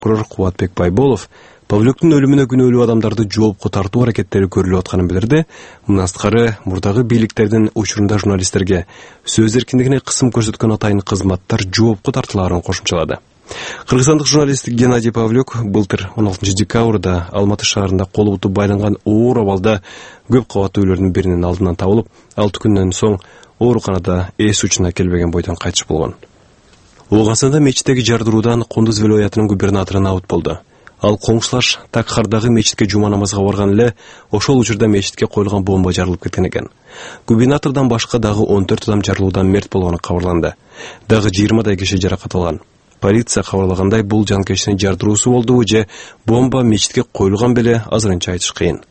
прокурор Кубатбек Байболов Павлюктун өлүмүнө күнөөлүү адамдарды жоопко тартуу аракеттери көрүлүп атканын билдирди. Мындан сырткары мурдагы бийликтердин учурунда журналисттерге сөз эркиндигине кысым көрсөткөн атайын кызматтар жоопко тартылаарын кошумчалады. Кыргызстандык журналист Геннадий Павлюк былтыр 16 декабрда Алматы шаарында колу буту байланган оор абалда көп кабаттуу үйлөрдүн биринин алдынан табылып, 6 күндөн соң ооруканада эс учуна келбеген бойдон кайтыш болгон. Оогансанда мечиттеги жардыруудан Кундуз вилаятынын губернатору абут болду. Ал коңшулаш Такхардагы мечитке жума намазга барган эле ошол учурда мечитке коюлган бомба жарылып кеткен экен. Губернатордон башка дагы 14 адам жарылуудан мерт болгону кабарланды. Дагы 20 киши жаракат алган. Полиция кабарлагандай бул жанкештин жардыруусу болдубу же бомба мечитке коюлган беле азырынча айтыш кыйын.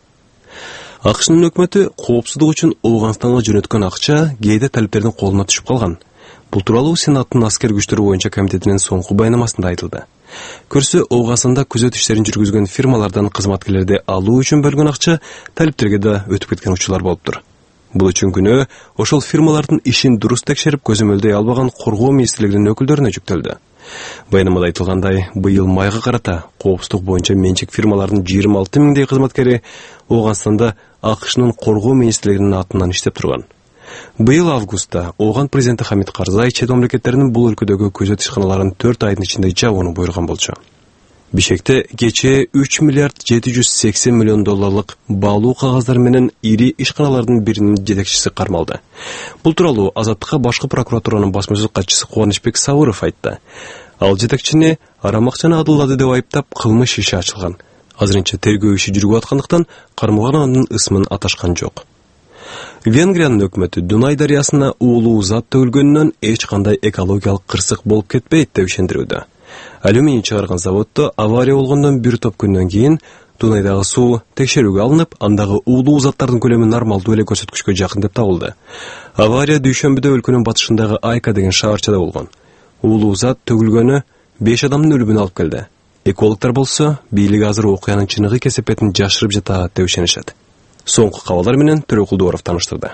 АКШнын өкмөтү коопсуздук үчүн Ооганстанга жөнөткөн акча кээде талиптердин колуна түшүп калган. Бул тууралуу Сенаттын аскер күчтөрү боюнча комитетинин соңку байнамасында айтылды. Көрсө Ооганстанда күзөт иштерин жүргүзгөн фирмалардан кызматкерлерди алуу үчүн бөлгөн акча талиптерге да өтүп кеткен учурлар болуптур. Бул үчүн күнөө ошол фирмалардын ишин дурус текшерип көзөмөлдөй албаган Коргоо министрлигинин өкүлдөрүнө жүктөлдү. Байнамада айтылгандай, быйыл майга карата коопсуздук боюнча менчик фирмалардын 26 миңдей кызматкери Ооганстанда АКШнын Коргоо министрлигинин атынан иштеп турган. Быйыл августта Ооган президенти Хамид Карзай чет мамлекеттеринин бул өлкөдөгү күзөт ишканаларын 4 айдын ичинде жабууну буйруган болчу. Бишкекте кечээ 3 миллиард 780 миллион долларлык баалуу кагаздар менен ири ишканалардын биринин жетекчиси кармалды. Бул тууралуу Азаттыкка башкы прокуратуранын басма сөз катчысы Кубанычбек Сабыров айтты. Ал жетекчини арамакчаны адылдады деп айыптап кылмыш иши ачылган. Азырынча тергөө иши жүрүп аткандыктан кармалган анын ысмын аташкан жок. Венгриянын өкмөтү Дунай дарыясына уулуу зат төгүлгөнүнөн эч кандай экологиялык кырсык болуп кетпейт деп ишендирүүдө. Алюминий чыгарган заводдо авария болгондон бир топ күндөн кийин Дунайдагы суу текшерүүгө алынып, андагы уулуу заттардын көлөмү нормалдуу эле көрсөткүчкө жакын деп табылды. Авария дүйшөмбүдө өлкөнүн батышындагы Айка деген шаарчада болгон. Уулуу зат төгүлгөнү 5 адамдын өлүмүнө алып келди. Экологдор болсо, бийлик азыр окуянын чыныгы кесепетин жашырып жатат деп ишенишет. Соңку кабалдар менен Төрө Кулдуоров таныштырды.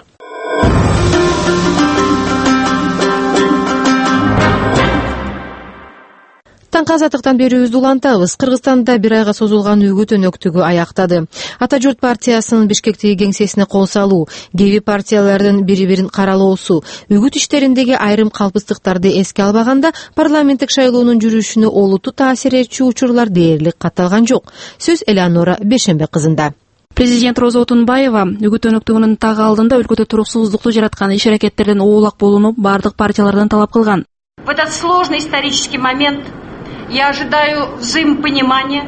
Таңкы азаттыктан берүүбүздү улантабыз. Кыргызстанда бир айга созулган үгүт өнөктүгү аяктады. Ата журт партиясынын Бишкектеги кеңсесине кол салуу, кээби партиялардын бири-бирин каралоосу, үгүт иштериндеги айрым калпыстыктарды эске албаганда парламенттик шайлоонун жүрүшүнө олуттуу таасир этчү учурлар дээрлик катталган жок. Сөз Элеонора Бешенбек кызында. Президент Роза Отунбаева үгүт өнөктүгүнүн так алдында өлкөдө туруксуздукту жараткан иш аракеттерден оолак болууну бардык партиялардан талап кылган. В этот сложный исторический момент я ожидаю взаимопонимания.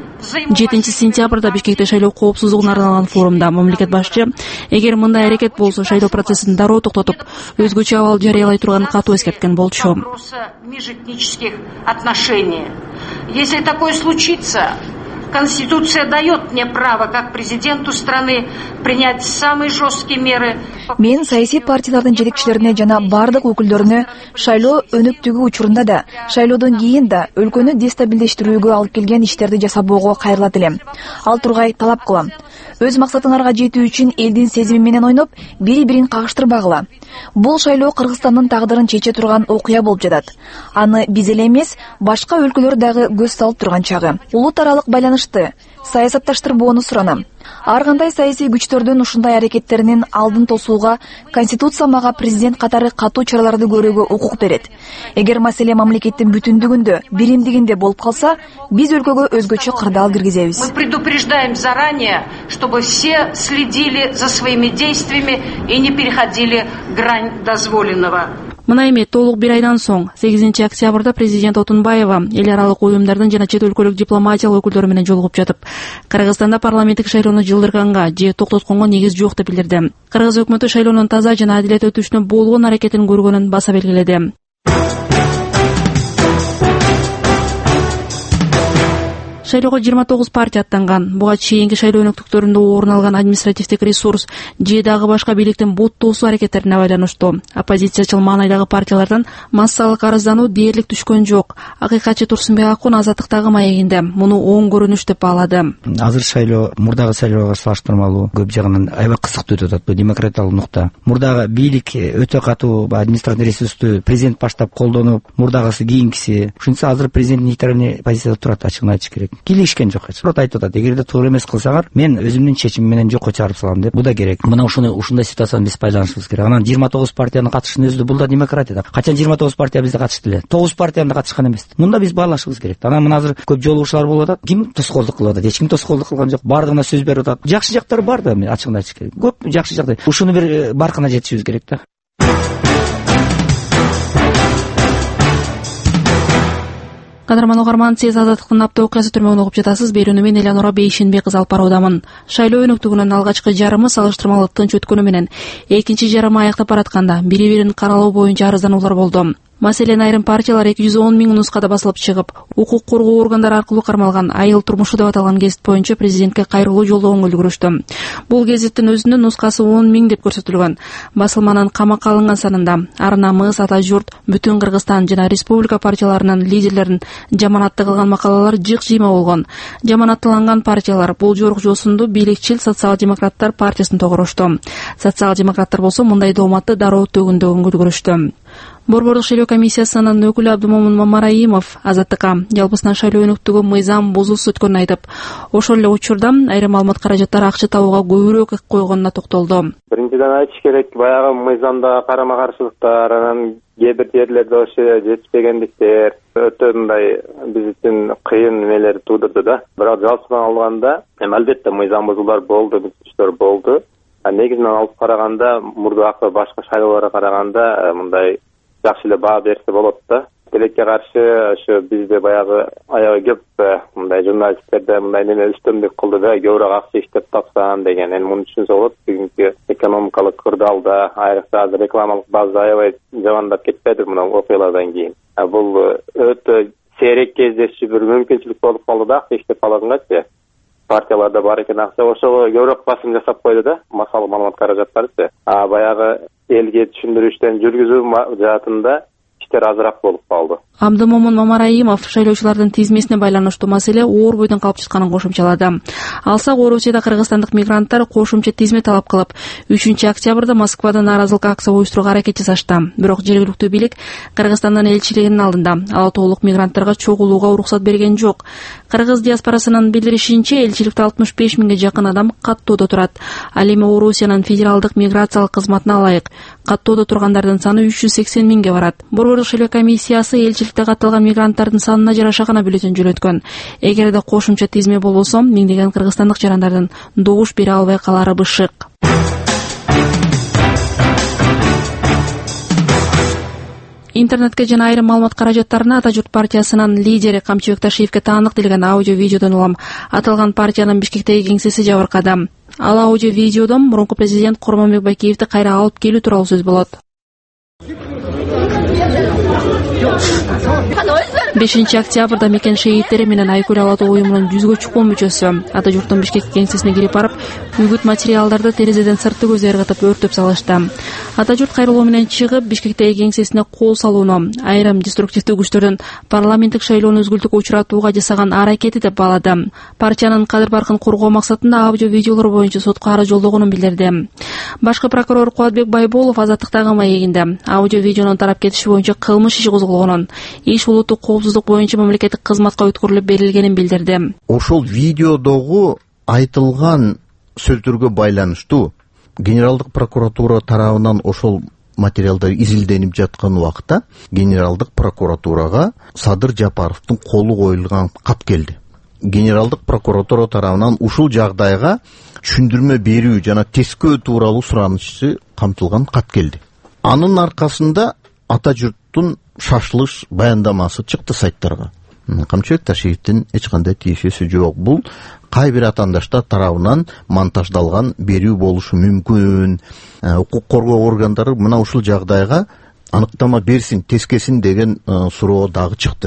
7 сентябрда Бишкекте шайлоо коопсуздугуна арналган форумда мамлекет башчы эгер мындай аракет болсо шайлоо процессин дароо токтотуп, өзгөчө абал жарыялай турганын катуу эскерткен болчу. Межэтнических отношений. Если такое случится, Конституция дает мне право, как президенту страны, принять самые жесткие меры. Мен саясий партиялардын жетекчилерине жана бардык өкүлдөрүнө шайлоо өнөктүгү учурунда да, шайлоодон кийин да өлкөнү дестабилдештирүүгө алып келген иштерди жасабоого кайрылат элем. Ал тургай талап кылам. Өз максатыңарга жетүү үчүн элдин сезими менен ойноп, бири-бирин кагыштырбагыла. Бул шайлоо Кыргызстандын тагдырын чече турган окуя болуп жатат. Аны биз эле эмес, башка өлкөлөр дагы көз салып турган чагы. Улут аралык байланышты саясатташтырбоону суранам. Ар кандай саясий күчтөрдүн ушундай аракеттеринин алдын тосууга Конституция мага президент катары катуу чараларды көрүүгө укук берет. Эгер маселе мамлекеттин бүтүндүгүндө, биримдигинде болуп калса, биз өлкөгө өзгөчө кырдаал киргизебиз. Мы предупреждаем заранее, чтобы все следили за своими действиями и не переходили грань дозволенного. Мына эми толук бир айдан соң 8 октябрда президент Отунбаева эл аралык уюмдардын жана чет өлкөлүк дипломатиялык өкүлдөрү менен жолугуп жатып, Кыргызстанда парламенттик шайлоону жылдырганга же токтотконго негиз жок деп билдирди. Кыргыз өкмөтү шайлоонун таза жана адилет өтүшүнө болгон аракетин көргөнүн баса белгиледи. Шайлоого 29 партия аттанган. Буга чейинки шайлоо өнөктүктөрүндө орун алган административдик ресурс же дагы башка бийликтин буттуусу аракеттерине байланыштуу. Оппозициячыл маанайдагы партиялардан массалык арыздануу дээрлик түшкөн жок. Акыйкатчы Турсунбек Акун Азаттыктагы маегинде муну оң көрүнүш деп баалады. Азыр шайлоо мурдагы шайлоого салыштырмалуу көп жагынан аябай кызыктуу өтүп атат. Бул демократиялык нукта. Мурдагы бийлик өтө катуу административдик ресурсту президент баштап колдонуп, мурдагысы кийинкиси. Ушунча азыр президент нейтральный позицияда турат, ачыгын айтыш керек. Килишкен жок. Рот айтып атат, эгерде туура эмес кылсаңар, мен өзүмдүн чечимим менен жокко чыгарып салам деп. Бу да керек. Мына ушундай ситуацияны биз пайдаланышыбыз керек. Анан 29 партиянын катышынын өзү бул да демократия. Качан 29 партия бизде катышты эле? 9 партияны да катышкан эмес. Мында биз баалашыбыз керек. Анан мына азыр көп жолугушуулар болуп атат. Ким тоскоолдук кылып атат? Эч ким тоскоолдук кылган жок. Бардыгына сөз берип атат. Жакшы жактары бар да, мен ачыгын айтыш керек. Көп жакшы жактар. Ушуну бир баркына жетишибиз керек да. Кадырман угарман, сиз Азаттыктын апта окуясы түрмөгүн угуп жатасыз. Берүүнү мен Элеонора Бейшенбек кызы алып баруудамын. Шайлоо өнөктүгүнүн алгачкы жарымы салыштырмалуу тынч өткөнү менен экинчи жарымы аяктап баратканда бири-бирин каралоо боюнча арыздануулар болду. Маселен, айрым партиялар 210 миң нускада басылып чыгып, укук коргоо органдары аркылуу кармалган айыл турмушу деп аталган гезит боюнча президентке кайрылуу жолдоого үлгүрүштү. Бул гезиттин өзүнүн нускасы 10 миң деп көрсөтүлгөн. Басылманын камакка алынган санында Ар Намыс, Ата Журт, Бүтүн Кыргызстан жана республика партияларынын лидерлерин жаманатты кылган макалалар жык-жыйма болгон. Жаманатталган партиялар бул жорук жосунду бийликчил социал-демократтар партиясын тогурушту. Социал-демократтар болсо мындай дооматты дароо төгүндөгөнгө үлгүрүштү. Борбордук шайлоо комиссиясынын өкүлү Абдымомун Мамараимов Азаттыкка жалпысынан шайлоо өнөктүгү мыйзам бузуусу өткөнүн айтып, ошол эле учурда айрым маалымат каражаттар акча табууга көбүрөөк койгонуна токтолду. Биринчиден айтыш керек, баягы мыйзамда карама каршылыктар, анан кээ бир жерлерде ошо жетишпегендиктер өтө мындай биз үчүн кыйын нелер туудурду да. Бирок жалпысынан алганда, албетте мыйзам бузуулар болду, бүтүштөр болду. Негизинен алып караганда, мурдагы башка шайлоолорго караганда мындай жакшы эле баа берсе болот да. Тилекке каршы ошо бизде баягы аябай көп мындай журналисттерде мындай неме үстөмдүк кылды да, көбүрөөк акча иштеп тапсан деген. Эми муну түшүнсө болот. Бүгүнкү экономикалык кырдаалда, айрыкча азыр рекламалык база аябай жамандап кетпеди мына окуялардан кийин. Бул өтө сейрек кездешчү бир мүмкүнчүлүк болуп калды да, акча иштеп алгангачы. Партияларда бар экен акча, ошого көбүрөөк басым жасап койду да, массалык маалымат каражаттары. Баягы элге түшүндүрүштөн жүргүзүү жаатында иштер азыраак болуп калды. Абдымомун Мамараимов шайлоочулардын тизмесине байланыштуу маселе оор бойдон калып жатканын кошумчалады. Алсак, Орусияда кыргызстандык мигранттар кошумча тизме талап кылып, 3 октябрда Москвада нааразылык акция уюштурууга аракет жасашты. Бирок жергиликтүү бийлик Кыргызстандын элчилигинин алдында ала тоолук мигранттарга чогулууга уруксат берген жок. Кыргыз диаспорасынын билдиришинче, элчиликте 65 миңге жакын адам каттоодо турат. Ал эми Орусиянын федералдык миграциялык кызматына ылайык каттоодо тургандардын саны 380 миңге барат. Борбордук шайлоо комиссиясы элчиликте катталган мигранттардын санына жараша гана бюллетень жөнөткөн. Эгерде кошумча тизме болбосо, миңдеген кыргызстандык жарандардын добуш бере албай калары бышык. Интернетке жана айрым маалымат каражаттарына Ата Журт партиясынын лидери Камчыбек Ташиевке таандык делген аудио-видеодон улам аталган партиянын Бишкектеги кеңсеси жабыркады. Ал аудио-видеодон мурунку президент Курманбек Байкеевди кайра алып келүү тууралуу сөз болот. 5 октябрда мекен шейиттери менен Айкөл Алатоо уюмунун 100гө чукул мүчөсү Ата Журттун Бишкек кеңсесине кирип барып, үгүт материалдарды терезеден сыртты көзү ыргытып өртөп салышты. Ата Журт кайрылуу менен чыгып, Бишкектеги кеңсесине кол салууну айрым деструктивдүү күчтөрдүн парламенттик шайлоону өзгүлтүүгө учуратууга жасаган аракети деп баалады. Партиянын кадыр баркын коргоо максатында аудио-видеолор боюнча сотко арыз жолдогонун билдирди. Башкы прокурор Кубатбек Байболов Азаттыктагы маегинде аудио-видеонун тарап кетиши боюнча кылмыш иши козголгонун, иш улуттук коопсуздук боюнча мамлекеттик кызматка өткөрүлүп берилгенин билдирди. Ошол видеодогу айтылган сөздөргө байланыштуу Генералдык прокуратура тарабынан ошол материалдар изилденип жаткан убакта Генералдык прокуратурага Садыр Жапаровдун колу коюлган кат келди. Генералдык прокуратура тарабынан ушул жагдайга түшүндүрмө берүү жана тескөө тууралуу суранычы камтылган кат келди. Анын аркасында Ата Журттун шашылыш баяндамасы чыкты сайттарга. Камчыбек Ташиевдин эч кандай тиешеси жок. Бул кай бир атаандаштар тарабынан монтаждалган берүү болушу мүмкүн. Укук коргоо органдары мына ушул жагдайга аныктама берсин, тескесин деген суроо дагы чыкты.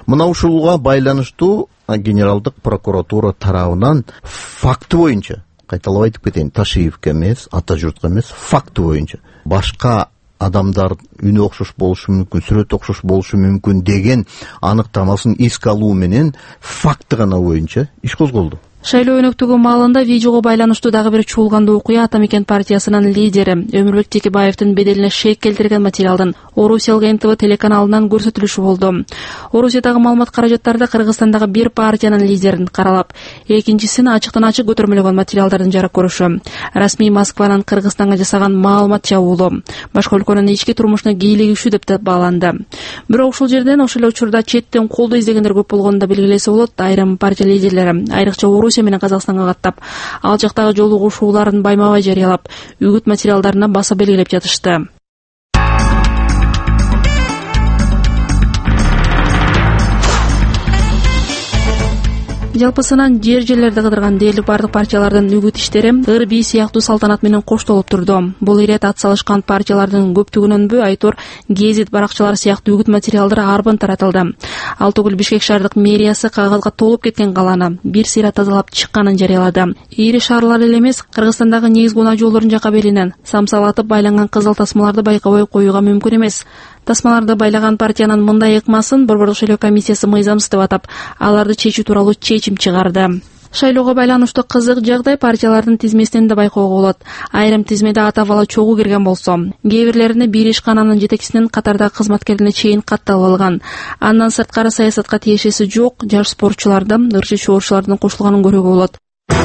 Мына ушулга байланыштуу генералдык прокуратура тарабынан факты боюнча, кайталап айтып кетейин, Ташиевке эмес, ата журтка эмес, факты боюнча башка адамдар үнү окшош болушу мүмкүн, сүрөт окшош болушу мүмкүн деген аныктамасын эске алуу менен факты гана боюнча иш козголду. Шайлоо өнөктүгү маалында видеого байланыштуу дагы бир чуулгандуу окуя Ата Мекен партиясынын лидери Өмүрбек Текебаевдин беделине шек келтирген материалдын Орусиялык НТВ телеканалынан көрсөтүлүшү болду. Орусиядагы маалымат каражаттарды Кыргызстандагы бир партиянын лидерин каралап, экинчисин ачыктан ачык көтөрмөлөгөн материалдардын жарык көрүшү. Расмий Москванын Кыргызстанга жасаган маалымат чабуулу башка өлкөнүн ички турмушуна кийлигишүү деп бааланды. Бирок ушул жерден ошол эле учурда четтен колдоо издегендер көп болгонун да белгилесе болот. Айрым партия лидерлери, айрыкча Орусия менен Казакстанга каттап, ал жактагы жолугушууларын байма-бай жарыялап, үгүт материалдарына баса белгилеп жатышты. Жалпысынан жерлерди кыдырган дээрлик бардык партиялардын үгүт иштери ыр-бий сыяктуу салтанат менен коштолуп турду. Бул ирет ат салышкан партиялардын көптүгүнөнбү айтор гезит баракчалары сыяктуу үгүт материалдар арбын таратылды. Ал түгүл Бишкек шаардык мэриясы кагазга толуп кеткен каланы бир сыйра тазалап чыкканын жарыялады. Ири шаарлар эле эмес, Кыргызстандагы негизги унаа жолдорунун жака белинен самсалатып байланган кызыл тасмаларды байкабай коюуга мүмкүн эмес. Тасмаларды байлаган партиянын мындай ыкмасын Борбордук шайлоо комиссиясы мыйзамсыз деп атап, аларды чечүү тууралуу чечим чыгарды. Шайлоого байланыштуу кызык жагдай партиялардын тизмесинен да байкоого болот. Айрым тизмеде ата-бала чогуу кирген болсо, кээ бирлерине бир ишкананын жетекчисинин катардагы кызматкерине чейин катталып алган. Андан сырткары саясатка тиешеси жок жаш спортчулардын, ырчы чоочулардын кошулганын көрүүгө болот.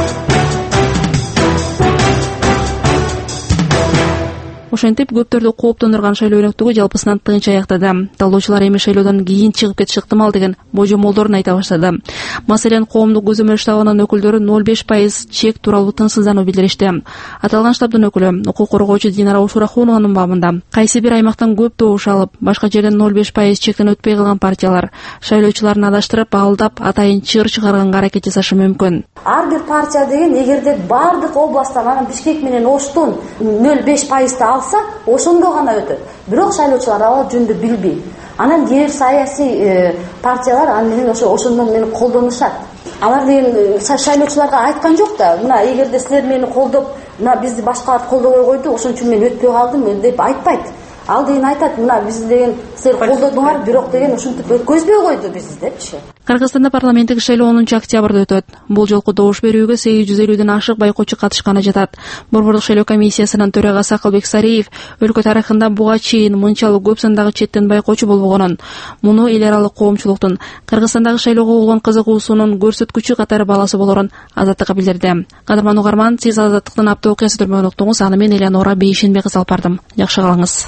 Ошентип көптөрдү кооптондурган шайлоо өнөктүгү жалпысынан тынч аяктады. Талоочулар эми шайлоодон кийин чыгып кетиши ыктымал деген божомолдорун айта баштады. Маселен, коомдук көзөмөл штабынын өкүлдөрү 0,5% чек тууралуу тынчсыздануу билдиришти. Аталган штабдын өкүлү, укук коргоочу Динара Ушурахунованын бабында кайсы бир аймактан көп добуш алып, башка жерден 0,5% чектен өтпөй калган партиялар шайлоочуларын адаштырып, алдап, атайын чыр чыгарганга аракет жасашы мүмкүн. Ар бир партия деген эгерде бардык областтан, анан Бишкек менен Оштун 0,5% ошондо гана өтөт. Бирок шайлоочулар ал жөнүндө билбейт. Анан кээ бир саясий партиялар анын ошондон менен колдонушат. Алар деген шайлоочуларга айткан жок да, мына эгерде силер мени колдоп, мына бизди башкалар колдобой койду, ошон үчүн мен өтпөй калдым деп айтпайт. Ал деген айтат, мына биз деген силер колдодуңар, бирок деген ушинтип өткөзбөй койду бизди депчи. Кыргызстанда парламенттик шайлоо 10 октябрда өтөт. Бул жолку добуш берүүгө 850ден ашык байкоочу катышканы жатат. Борбордук шайлоо комиссиясынын төрагасы Акылбек Сариев өлкө тарыхында буга чейин мынчалык көп сандагы четтен байкоочу болбогонун, муну эл аралык коомчулуктун Кыргызстандагы шайлоого болгон кызыгуусунун көрсөткүчү катары баласы болорун Азаттыкка билдирди. Кадырман угарман, сиз Азаттыктын апта окуясы төрмөгүн уктуңуз. Аны мен Элеонора Бейшенбек алып бардым. Жакшы калыңыз.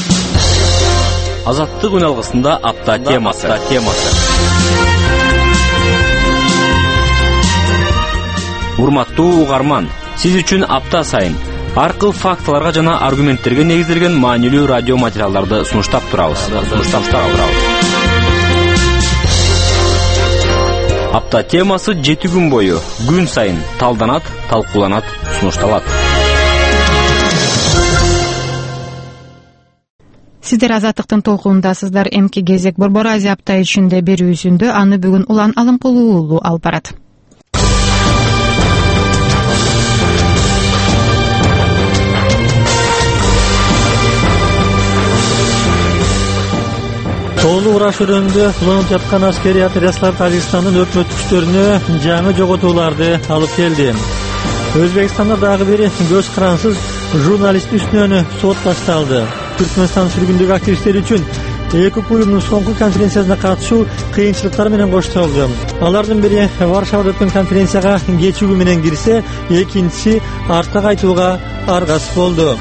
Азаттык үн алгысында апта темасы. Урматтуу угарман, сиз үчүн апта сайын ар кыл фактыларга жана аргументтерге негизделген маанилүү радио материалдарды сунуштап турабыз. Апта темасы 7 күн бою күн сайын талданат, талкууланат, сунушталат. Сиздер Азаттыктын толкундасыздар. Эмки кезек Борбор Азия апта ичинде берүүсүндө аны бүгүн Улан Алымкулуу уулу алып барат. Тоолуу Ураш өрөөнүндө уланып жаткан аскерий отряддар Тажикстандын өкмөт күчтөрүнө жаңы жоготууларды алып келди. Өзбекстанда дагы бир көз карансыз журналист үстүнөн сот башталды. Түркмөнстан сүргүндөгү активисттер үчүн ЭКП уюмунун соңку конференциясына катышуу кыйынчылыктар менен коштолду. Алардын бири Варшавада өткөн конференцияга кечүүгү менен кирсе, экинчиси артка кайтууга аргасыз болду.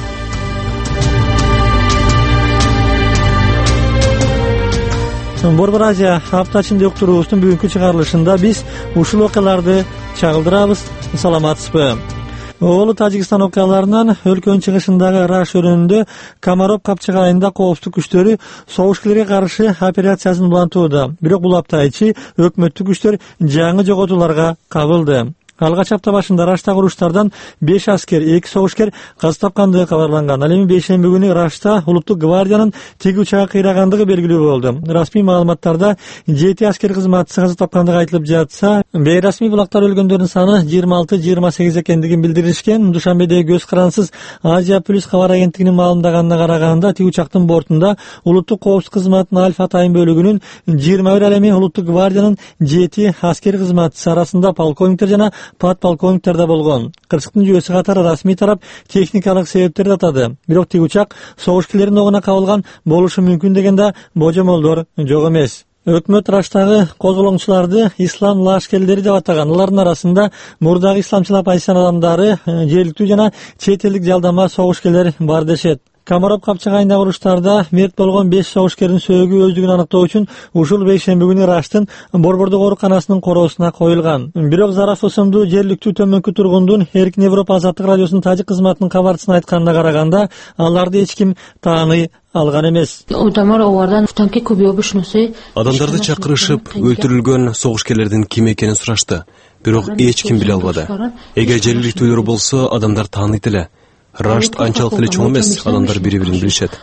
Борбор Азия апта ичинде уктуруубуздун бүгүнкү чыгарылышында биз ушул окуяларды чагылдырабыз. Саламатсызбы? Оолу Тажикстан окуяларынан өлкөнүн чыгышындагы Раш өрөөнүндө Комаров капчыгы айында коопсуздук күчтөрү согушкилерге каршы операциясын улантууда. Бирок бул апта ичи өкмөттүк күчтөр жаңы жоготууларга кабылды. Алгач апта башында Раштагы уруштардан 5 аскер, 2 согушкер каза тапкандыгы кабарланган. Ал эми бейшемби күнү Рашта улуттук гвардиянын тиги учагы кыйрагандыгы белгилүү болду. Расмий маалыматтарда 7 аскер кызматчысы каза тапкандыгы айтылып жатса, бейрасмий булактар өлгөндөрдүн саны 26-28 экендигин билдиришкен. Душанбедеги көз карансыз Азия Плюс кабар агенттигинин маалымдаганына караганда, тиги учактын бортунда улуттук коопсуздук кызматынын Альфа Тайм бөлүгүнүн 21 ал эми улуттук гвардиянын 7 аскер кызматчысы арасында полковниктер жана подполковниктер да болгон. Кырсыктын жүйөсү катары расмий тарап техникалык себептерди атады. Бирок тиги учак согушкерлердин огуна кабылган болушу мүмкүн деген да божомолдор жок эмес. Өкмөт Раштагы козголоңчуларды ислам лашкерлери деп атаган. Алардын арасында мурдагы исламчыл оппозицион адамдары, жергиликтүү жана чет элдик жалдама согушкерлер бар дешет. Комаров капчыгайындагы уруштарда мерт болгон 5 согушкердин сөөгү өздүгүн аныктоо үчүн ушул бейшемби күнү Раштын борбордук ооруканасынын короосуна коюлган. Бирок Зараф ысымдуу жергиликтүү төмөнкү тургундун Эркин Европа азаттык радиосунун тажик кызматынын кабарчысына айтканына караганда, аларды эч ким тааный алган эмес. Адамдарды чакырышып, өлтүрүлгөн согушкерлердин ким экенин сурашты. Бирок эч ким биле албады. Эгер жергиликтүүлөр болсо, адамдар тааныйт эле. Рашт анчалык эле чоң эмес, адамдар бири-бирин билишет.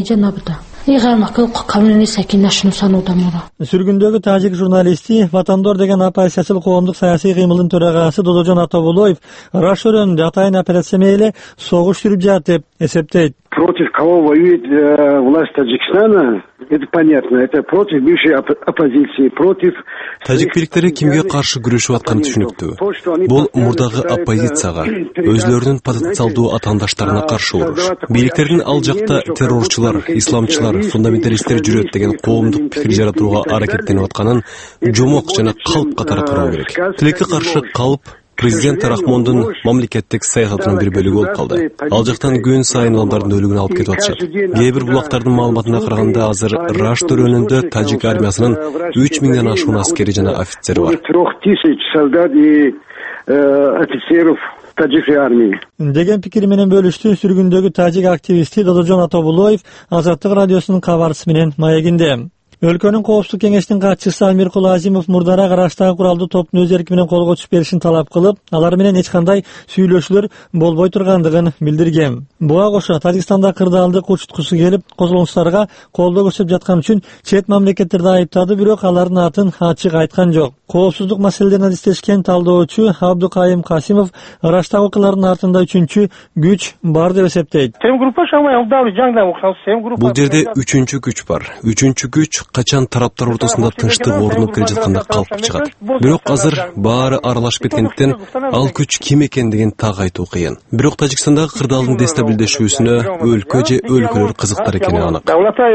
Сүргүндөгү тажик журналисти Ватандор деген оппозициячыл коомдук саясий кыймылдын төрагасы Додожон Атабулоев Раш өрөөнүндө атайын операция менен согуш жүрүп жатат деп эсептейт. Против кого воюет власть Таджикистана? Это понятно. Это против бывшей оппозиции, против... Тажик бийликтери кимге каршы күрөшүп атканы түшүнүктүү. Бул мурдагы оппозицияга, өзлөрүнүн потенциалдуу атаандаштарына каршы уруш. Бийликтердин ал жакта террорчулар, исламчылар, фундаменталисттер жүрөт деген коомдук пикир жаратууга аракеттенип атканын жомок жана калп катары кароо керек. Тилекке каршы калп президент Рахмондун мамлекеттик саясатынын бир бөлүгү болуп калды. Ал жактан күн сайын адамдардын өлүгүн алып кетип атышат. Кээ бир булактардын маалыматына караганда, азыр Рашт өрөөнүндө тажик армиясынын 3000ден ашуун аскери жана офицери бар. 3000 солдат и офицеров таджикской армии деген пикир менен бөлүштү сүргүндөгү тажик активисти Додожон Атабулоев Азаттык радиосунун кабарчысы менен маегинде. Өлкөнүн коопсуздук кеңешинин катчысы Амиркул Азимов мурдара Раштагы куралдуу топтун өз эрки менен колго түшүп беришин талап кылып, алар менен эч кандай сүйлөшүүлөр болбой тургандыгын билдирген. Буга кошо Тажикстанда кырдаалдык учуткусу келип, козголоңчуларга колдоо көрсөтүп жаткан үчүн чет мамлекеттерди айыптады, бирок алардын атын ачык айткан жок. Коопсуздук маселелерин адистешкен талдоочу Абдукайым Касимов Раштагы окуялардын артында үчүнчү күч бар деп эсептейт. Бул жерде үчүнчү күч бар. Үчүнчү күч качан тараптар ортосунда тынчтык орнуп келе жатканда калкып чыгат. Бирок азыр баары аралашып кеткендиктен ал күч ким экендигин так айтуу кыйын. Бирок Тажикстандагы кырдаалдын дестабилдешүүсүнө өлкө же өлкөлөр кызыктар экени анык.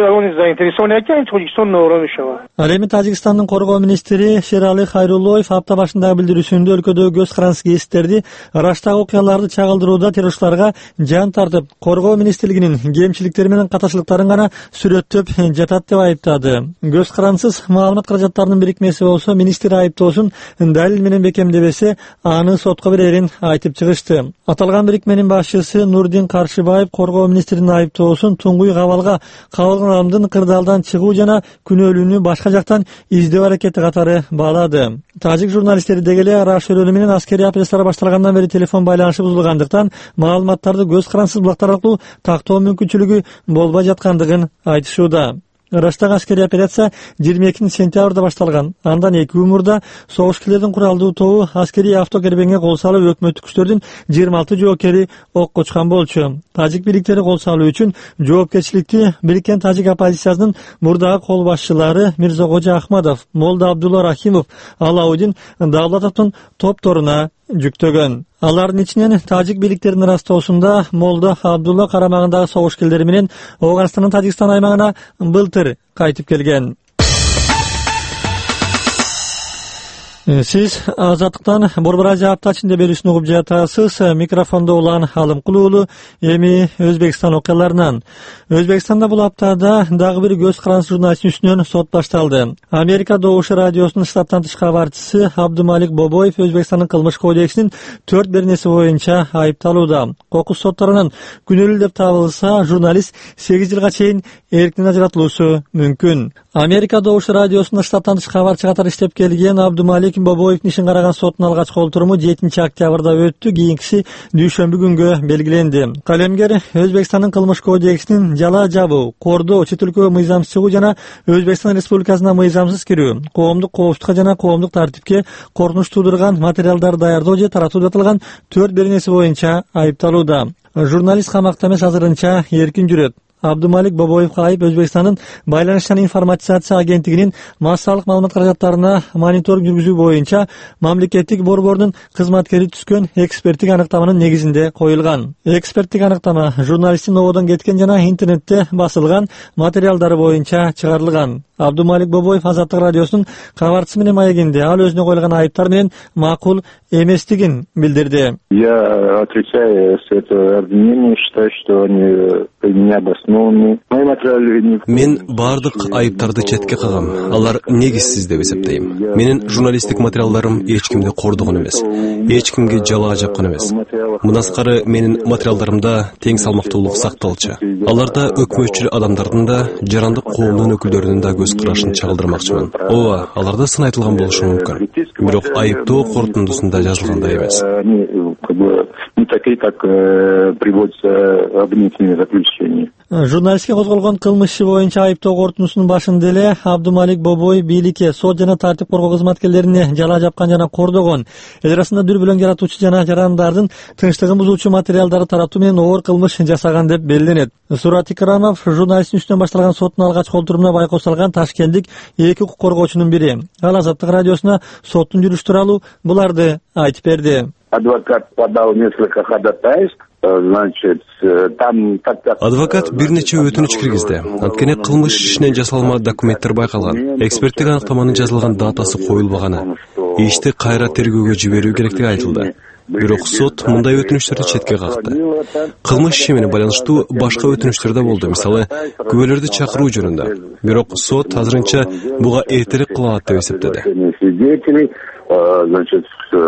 Ал эми Тажикстандын коргоо министри Шерали Хайруллоев апта башындагы билдирүүсүндө өлкөдөгү көз карансыз кесиптерди Раштагы окуяларды чагылдырууда террорчуларга жан тартып, коргоо министрлигинин кемчиликтери менен каташылыктарын гана сүрөттөп жатат деп айыптады. Көз карансыз маалымат каражаттарынын бирикмеси болсо, министр айыптоосун далил менен бекемдебесе, аны сотко берерин айтып чыгышты. Аталган бирикменин башчысы Нурдин Каршыбаев коргоо министринин айыптоосун туңгуй кабалга кабылган адамдын кырдаалдан чыгуу жана күнөөлүүнү башка жактан издөө аракети катары баалады. Тажик журналисттери деги эле Раш өрөөнү менен аскерий операциялар башталгандан бери телефон байланышы бузулгандыктан маалыматтарды көз карансыз булактар аркылуу тактоо мүмкүнчүлүгү болбой жаткандыгын айтышууда. Раштагы аскерий операция 22 сентябрда башталган. Андан 2 күн мурда согушкерлердин куралдуу тобу аскерий автокербеңге кол салып, өкмөттүк күчтөрдүн 26 жоокери окко учкан болчу. Тажик бийликтери кол салуу үчүн жоопкерчиликти Бириккен Тажик оппозициясынын мурдагы кол башчылары Мирзокожо Ахмадов, Молда Абдулла Рахимов, Алаудин Давлатовдун топторуна жүктөгөн. Алардын ичинен тажик бийликтеринин ырастоосунда Молда Абдулла карамагындагы согушкерлери менен Ооганстандын Тажикстан аймагына былтыр кайтып келген. Сиз Азаттыктан Борбор Азия апта ичинде берүүсүн угуп жатасыз. Микрофондо улан Алымкул уулу. Эми Өзбекстан окуяларынан. Өзбекстанда бул аптада дагы бир көз карансыз журналисттин үстүнөн сот башталды. Америка Добуш радиосунун штаттан тыш кабарчысы Абдумалик Бобоев Өзбекстандын кылмыш кодексинин 4 беренеси боюнча айыпталууда. Кокус соттарынан күнөөлүү деп табылса, журналист 8 жылга чейин эрктен ажыратылуусу мүмкүн. Америка Добуш радиосунда штаттан тыш кабарчы катары иштеп келген Абдумалик Бобоевдин ишин караган соттун алгачкы олтуруму 7-октябрда өттү, кийинкиси дүйшөмбү күнгө белгиленди. Калемгер Өзбекстандын кылмыш кодексинин жала жабуу, кордоо, чет өлкөгө мыйзамсыз чыгуу жана Өзбекстан Республикасына мыйзамсыз кирүү, коомдук коопсуздукка жана коомдук тартипке коркунуч туудурган материалдар даярдоо же таратуу жатылган 4 беренеси боюнча айыпталууда. Журналист камакта эмес, азырынча эркин жүрөт. Абдумалик Бобоевго айып Өзбекстандын байланыш жана информатизация агенттигинин массалык маалымат каражаттарына мониторинг жүргүзүү боюнча мамлекеттик борбордун кызматкери түзгөн эксперттик аныктаманын негизинде коюлган. Эксперттик аныктама журналисттин ободон кеткен жана интернетте басылган материалдары боюнча чыгарылган. Абдумалик Бобоев Азаттык радиосунун кабарчысы менен маегинде ал өзүнө коюлган айыптар менен макул эместигин билдирди. Я отрицаю это обвинение, считаю, что они необоснованные. Мен бардык айыптарды четке кагам. Алар негизсиз деп эсептейм. Менин журналисттик материалдарым эч кимди кордогон эмес, эч кимге жалаа жапкан эмес. Мындан сырткары менин материалдарымда тең салмактуулук сакталчу. Аларда өкмөтчүл адамдардын да, жарандык коомдун өкүлдөрүнүн да көз карашын чагылдырмакчымын. Ооба, аларда сын айтылган болушу мүмкүн. Бирок айыптоо корутундусунда жазылгандай эмес. Не такие, как приводятся обвинительные заключения. Журналистке козголгон кылмыш иши боюнча айыптоо корутундусунун башында эле Абдумалик Бобоев бийликке, сот жана тартип коргоо кызматкерлерине жалаа жапкан жана кордогон, эл арасында дүрбөлөң жаратуучу жана жарандардын тынчтыгын бузуучу материалдарды таратуу менен оор кылмыш жасаган деп белгиленет. Сурат Икрамов журналисттин үстүнөн башталган соттун алгачкы олтурумуна байкоо салган ташкенттик 2 укук коргоочунун бири. Ал Азаттык радиосуна соттун жүрүш тууралуу буларды айтып берди. Адвокат подал несколько ходатайств. Адвокат бир нече өтүнүч киргизди. Анткени кылмыш ишинен жасалма документтер байкалган. Эксперттик аныктаманын жазылган датасы коюлбаганы, ишти кайра тергөөгө жиберүү керектиги айтылды. Бирок сот мындай өтүнүчтөрдү четке какты. Кылмыш иши менен байланыштуу башка өтүнүчтөр да болду, мисалы күбөлөрдү чакыруу жөнүндө. Бирок сот азырынча буга эртерээк кыла алат деп эсептеди. Значит,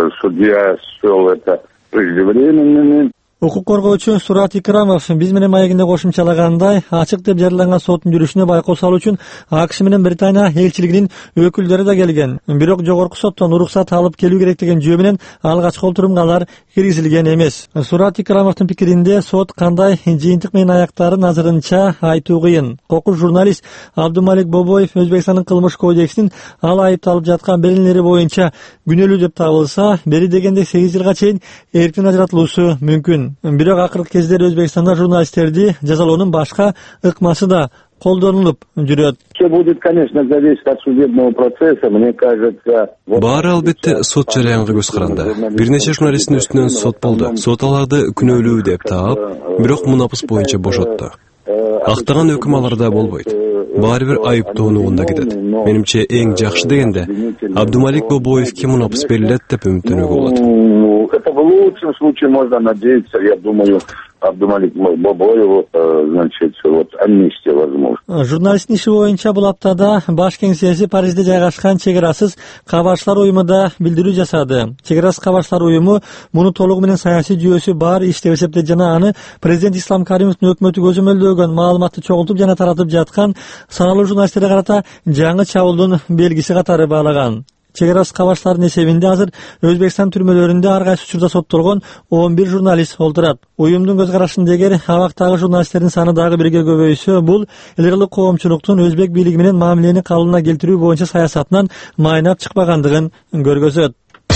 судья счел это преждевременными. Укук коргоочу Сурат Икрамов биз менен маегинде кошумчалагандай, ачык деп жарыяланган соттун жүрүшүнө байкоо салуу үчүн АКШ менен Британия элчилигинин өкүлдөрү да келген. Бирок жогорку соттон уруксат алып келүү керек деген жөө менен алгачкы олтурумга алар киргизилген эмес. Сурат Икрамовдун пикиринде сот кандай жыйынтык менен аяктаарын азырынча айтуу кыйын. Кокуш журналист Абдумалик Бобоев Өзбекстандын кылмыш кодексинин ал айыпталып жаткан беренелери боюнча күнөөлүү деп табылса, бери дегенде 8 жылга чейин эркин ажыратылуусу мүмкүн. Бирок акыркы кездер Өзбекстанда журналисттерди жазалоонун башка ыкмасы да колдонулуп жүрөт. Все будет, конечно, зависеть от судебного процесса, мне кажется. Баары албетте сот жараянга көз каранды. Бир нече журналисттин үстүнөн сот болду. Сот аларды күнөөлүү деп таап, бирок мунапыс боюнча бошотту. Актаган өкүм аларда болбойт. Баары бир айыптоонун угунда кетет. Менимче эң жакшы дегенде Абдумалик Бобоевке мунапыс берилет деп үмүттөнүүгө болот. Это в лучшем случае можно надеяться, я думаю, Абдумалик Бобоеву, значит, вот амнистия возможно. Журналисттин иши боюнча бул аптада баш кеңсеси Парижде жайгашкан Чек арасыз кабарчылар уюму да билдирүү жасады. Чек арасыз кабарчылар уюму муну толугу менен саясий жүйөсү бар иш деп эсептейт жана аны президент Ислам Каримовдун өкмөтү көзөмөлдөгөн маалыматты чогултуп жана таратып жаткан саналуу журналисттерге карата жаңы чабуулдун белгиси катары баалаган. Чек арасыз кабарчылардын эсебинде азыр Өзбекстан түрмөлөрүндө ар кайсы учурда соттолгон 11 журналист олтурат. Уюмдун көз карашында эгер абактагы журналисттердин саны дагы бирге көбөйсө, бул эл аралык коомчулуктун өзбек бийлиги менен мамилени калыбына келтирүү боюнча саясатынан майнап чыкпагандыгын көргөзөт.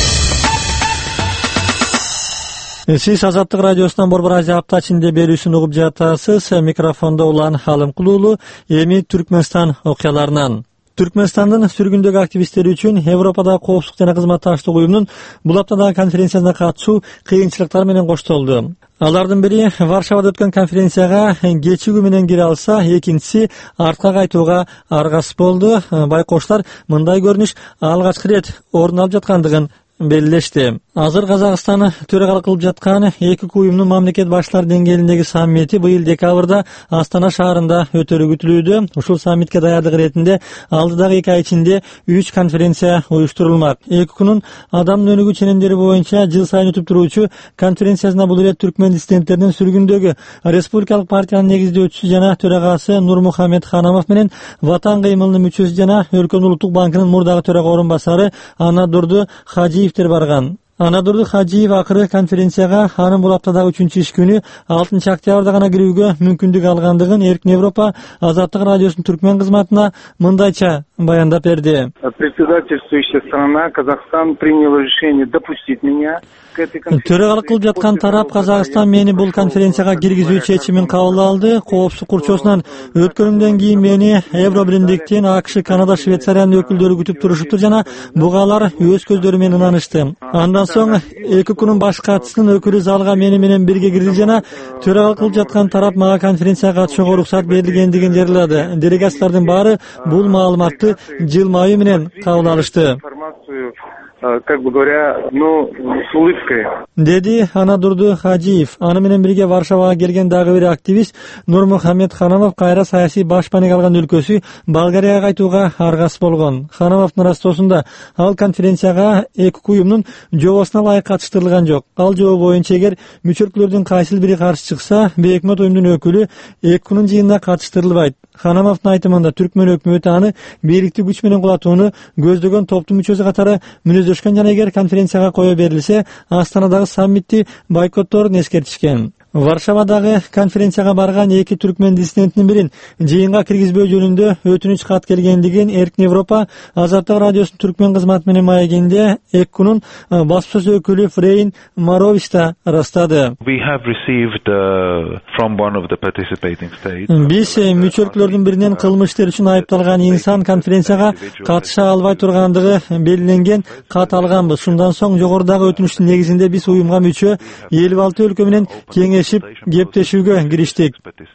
Сиз Азаттык радиосунан Борбор Азия апта ичинде берүүсүн угуп жатасыз. Микрофондо Улан Халымкулуулу. Эми Түркмөнстан окуяларынан. Түркмөнстандын сүргүндөгү активисттери үчүн Европада коопсуздук жана кызматташтык уюмунун бул аптадагы конференциясына катышуу кыйынчылыктар менен коштолду. Алардын бири Варшавада өткөн конференцияга кечигүү менен кире алса, экинчиси артка кайтууга аргасыз болду. Байкоштар мындай көрүнүш алгачкы ирет орун алып жаткандыгын белгилешти. Азыр Казакстан төрагалык кылып жаткан эки уюмдун мамлекет баштары деңгээлиндеги саммити быйыл декабрда Астана шаарында өтөрү күтүлүүдө. Ушул саммитке даярдык иретинде алдыдагы 2 ай ичинде 3 конференция уюштурулмак. Эки күнүн адамдын өнүгүү ченемдери боюнча жыл сайын өтүп туруучу конференциясына бул ирет түркмен диссиденттеринин сүргүндөгү республикалык партиянын негиздөөчүсү жана төрагасы Нурмухамед Ханамов менен Ватан кыймылынын мүчөсү жана Өлкөнүн улуттук банкынын мурдагы төрага орун басары Анадурду Хажиевдер барган. Анадурду Хажиев акыры конференцияга анын бул аптадагы 3-иш күнү 6 октябрда гана кирүүгө мүмкүндүк алгандыгын Эркин Европа Азаттык радиосунун түркмен кызматына мындайча баяндап берди. Председательствующая страна Казахстан приняла решение допустить меня. Төрагалык кылып жаткан тарап Казакстан мени бул конференцияга киргизүү чечимин кабыл алды. Коопсуздук курчоосунан өткөнүмдөн кийин мени Евробиримдиктин АКШ, Канада, Швейцариянын өкүлдөрү күтүп турушуптур жана буга алар өз көздөрү менен ынанышты. Андан соң эки күнүн баш катчысынын өкүлү залга мени менен бирге кирди жана төрагалык кылып жаткан тарап мага конференцияга катышууга уруксат берилгендигин жарыялады. Делегациялардын баары бул маалыматты жылмаюу менен кабыл алышты. Как бы говоря, с улыбкой. Деди Анадурду Хажиев. Аны менен бирге Варшавага келген дагы бир активист Нурмухамед Ханамов кайра саясий башпаник алган өлкөсү Болгарияга кайтууга аргасыз болгон. Ханамовдун растоосунда ал конференцияга эки уюмдун жобосуна ылайык катыштырылган жок. Ал жобо боюнча эгер мүчөлүклөрдүн кайсыл бири каршы чыкса, Бейөкмөт уюмдун өкүлү эки күнүн жыйынына катыштырылбайт. Ханамовдун айтымында түркмөн өкмөтү аны бийликти күч менен кулатууну көздөгөн топтун мүчөсү катары мүнөздөшкөн жана эгер конференцияга кое берилсе, Астанадагы саммитти бойкотторун эскертишкен. Варшавадагы конференцияга барган эки түркмен диссидентинин бирин жыйынга киргизбөө жөнүндө өтүнүч кат келгендигин Эркин Европа Азаттык радиосунун түркмен кызматы менен маегинде эки күнүн баспасөз өкүлү Фрейн Марович да растады. Биз мүчөлүклөрдүн биринен кылмыш иштер үчүн айыпталган инсан конференцияга катыша албай тургандыгы белгиленген кат алганбыз. Шундан соң жогорудагы өтүнүчтүн негизинде биз уюмга мүчө 56 өлкө менен кептешүүгө кириштик.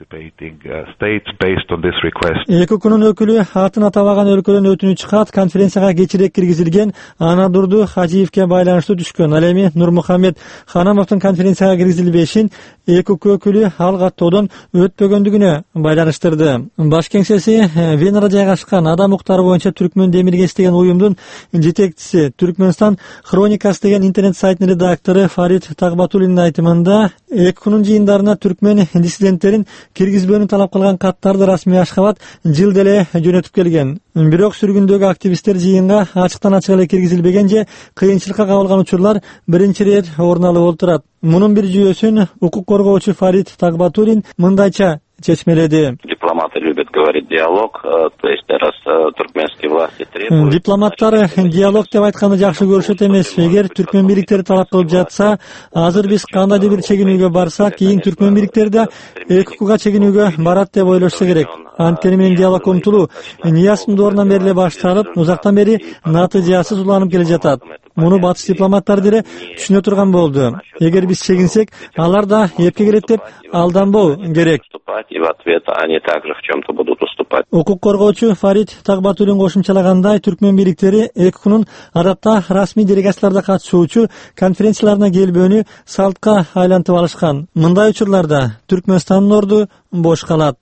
Эки күнүн өкүлү атын атабаган өлкөдөн өтүнүч кат конференцияга кечирээк киргизилген Анадурду Хажиевке байланыштуу түшкөн. Ал эми Нурмухамед Ханамовдун конференцияга киргизилбешин эки өкүлү ал каттоодон өтпөгөндүгүнө байланыштырды. Баш кеңсеси Венада жайгашкан адам укуктары боюнча түркмөн демиргеси деген уюмдун жетекчиси, Түркмөнстан хроникасы деген интернет сайтынын редактору Фарид Тагбатуллиндин айтымында эки күнүн жыйындарына түркмен диссиденттерин киргизбөөнү талап кылган каттарды расмий Ашхабад жыл деле жөнөтүп келген. Бирок сүргүндөгү активисттер жыйынга ачыктан ачык эле киргизилбеген же кыйынчылыкка кабылган учурлар биринчи ирет орун алып отурат. Мунун бир жүйөсүн укук коргоочу Фарид Тагбатуллин мындайча чечмеледи. Дипломаты любят говорить диалог, то есть раз туркменские власти требуют. Дипломаттар диалог деп айтканды жакшы көрүшөт эмес. Эгер түркмен бийликтери талап кылып жатса, азыр биз кандайдыр бир чегинүүгө барсак, кийин түркмен бийликтери да эки укуга чегинүүгө барат деп ойлошсо керек. Анткени менен диалог умтулуу Нияздын доорунан бери эле башталып, узактан бери натыйжасыз уланып келе жатат. Муну батыш дипломаттары деле түшүнө турган болду. Эгер биз чегинсек, алар да эпке келет деп алданбоо керек. И в ответ они также в чем-то будут уступать. Укук коргоочу Фарид Тагбатуллин кошумчалагандай, түркмен бийликтери эки күнүн адатта расмий делегацияларда катышуучу конференцияларына келбөөнү салтка айлантып алышкан. Мындай учурларда Түркмөнстандын орду бош калат.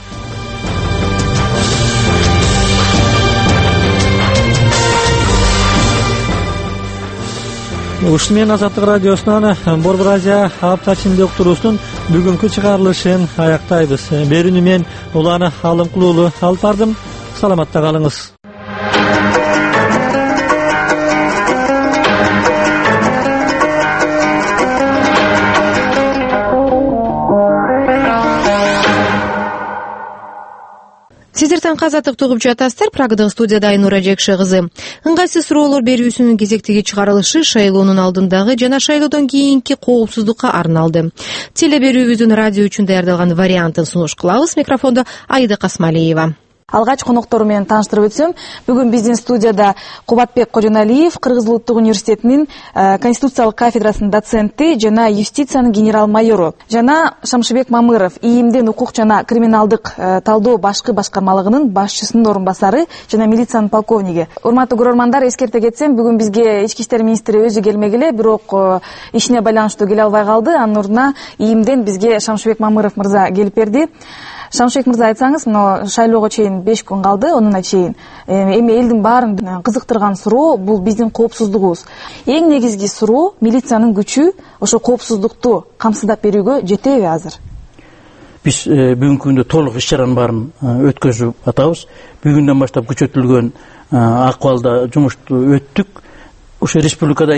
Ушул менен Азаттык радиосунан Борбор Азия апта ичинде уктуруусунун бүгүнкү чыгарылышын аяктайбыз. Берүүнү мен Уланы Алымкулуулу алып бардым. Саламатта калыңыз. Сиздер таңкы азаттыкты угуп жатасыздар. Прагадагы студияда Айнура Жекше кызы. Ыңгайсыз суроолор берүүсүнүн кезектеги чыгарылышы шайлоонун алдындагы жана шайлоодон кийинки коопсуздукка арналды. Теле берүүбүздүн радио үчүн даярдалган вариантын сунуш кылабыз. Микрофондо Аида Касмалиева. Алгач коноктору менен тааныштырып өтсөм, бүгүн биздин студияда Кубатбек Кожоналиев, Кыргыз Улуттук университетинин конституциялык кафедрасынын доценти жана юстициянын генерал-майору, жана Шамшыбек Мамыров, ИИМдин укук жана криминалдык талдоо башкы башкармалыгынын башчысынын орун басары жана милициянын полковниги. Урматтуу көрөрмандар, эскерте кетсем, бүгүн бизге ички иштер министри өзү келмегиле, бирок ишине байланыштуу келе албай калды. Анын ордуна ИИМден бизге Шамшыбек Мамыров мырза келип берди. Шамшыбек мырза, айтсаңыз, мына шайлоого чейин 5 күн калды, онуна чейин эми элдин баарын кызыктырган суроо бул биздин коопсуздугубуз. Эң негизги суроо милициянын күчү ошо коопсуздукту камсыздап берүүгө жетеби азыр? Биз бүгүнкү күндө толук иш-чаранын баарын өткөзүп атабыз. Бүгүндөн баштап күчөтүлгөн акыбалда жумушту өттүк. Ошо республикада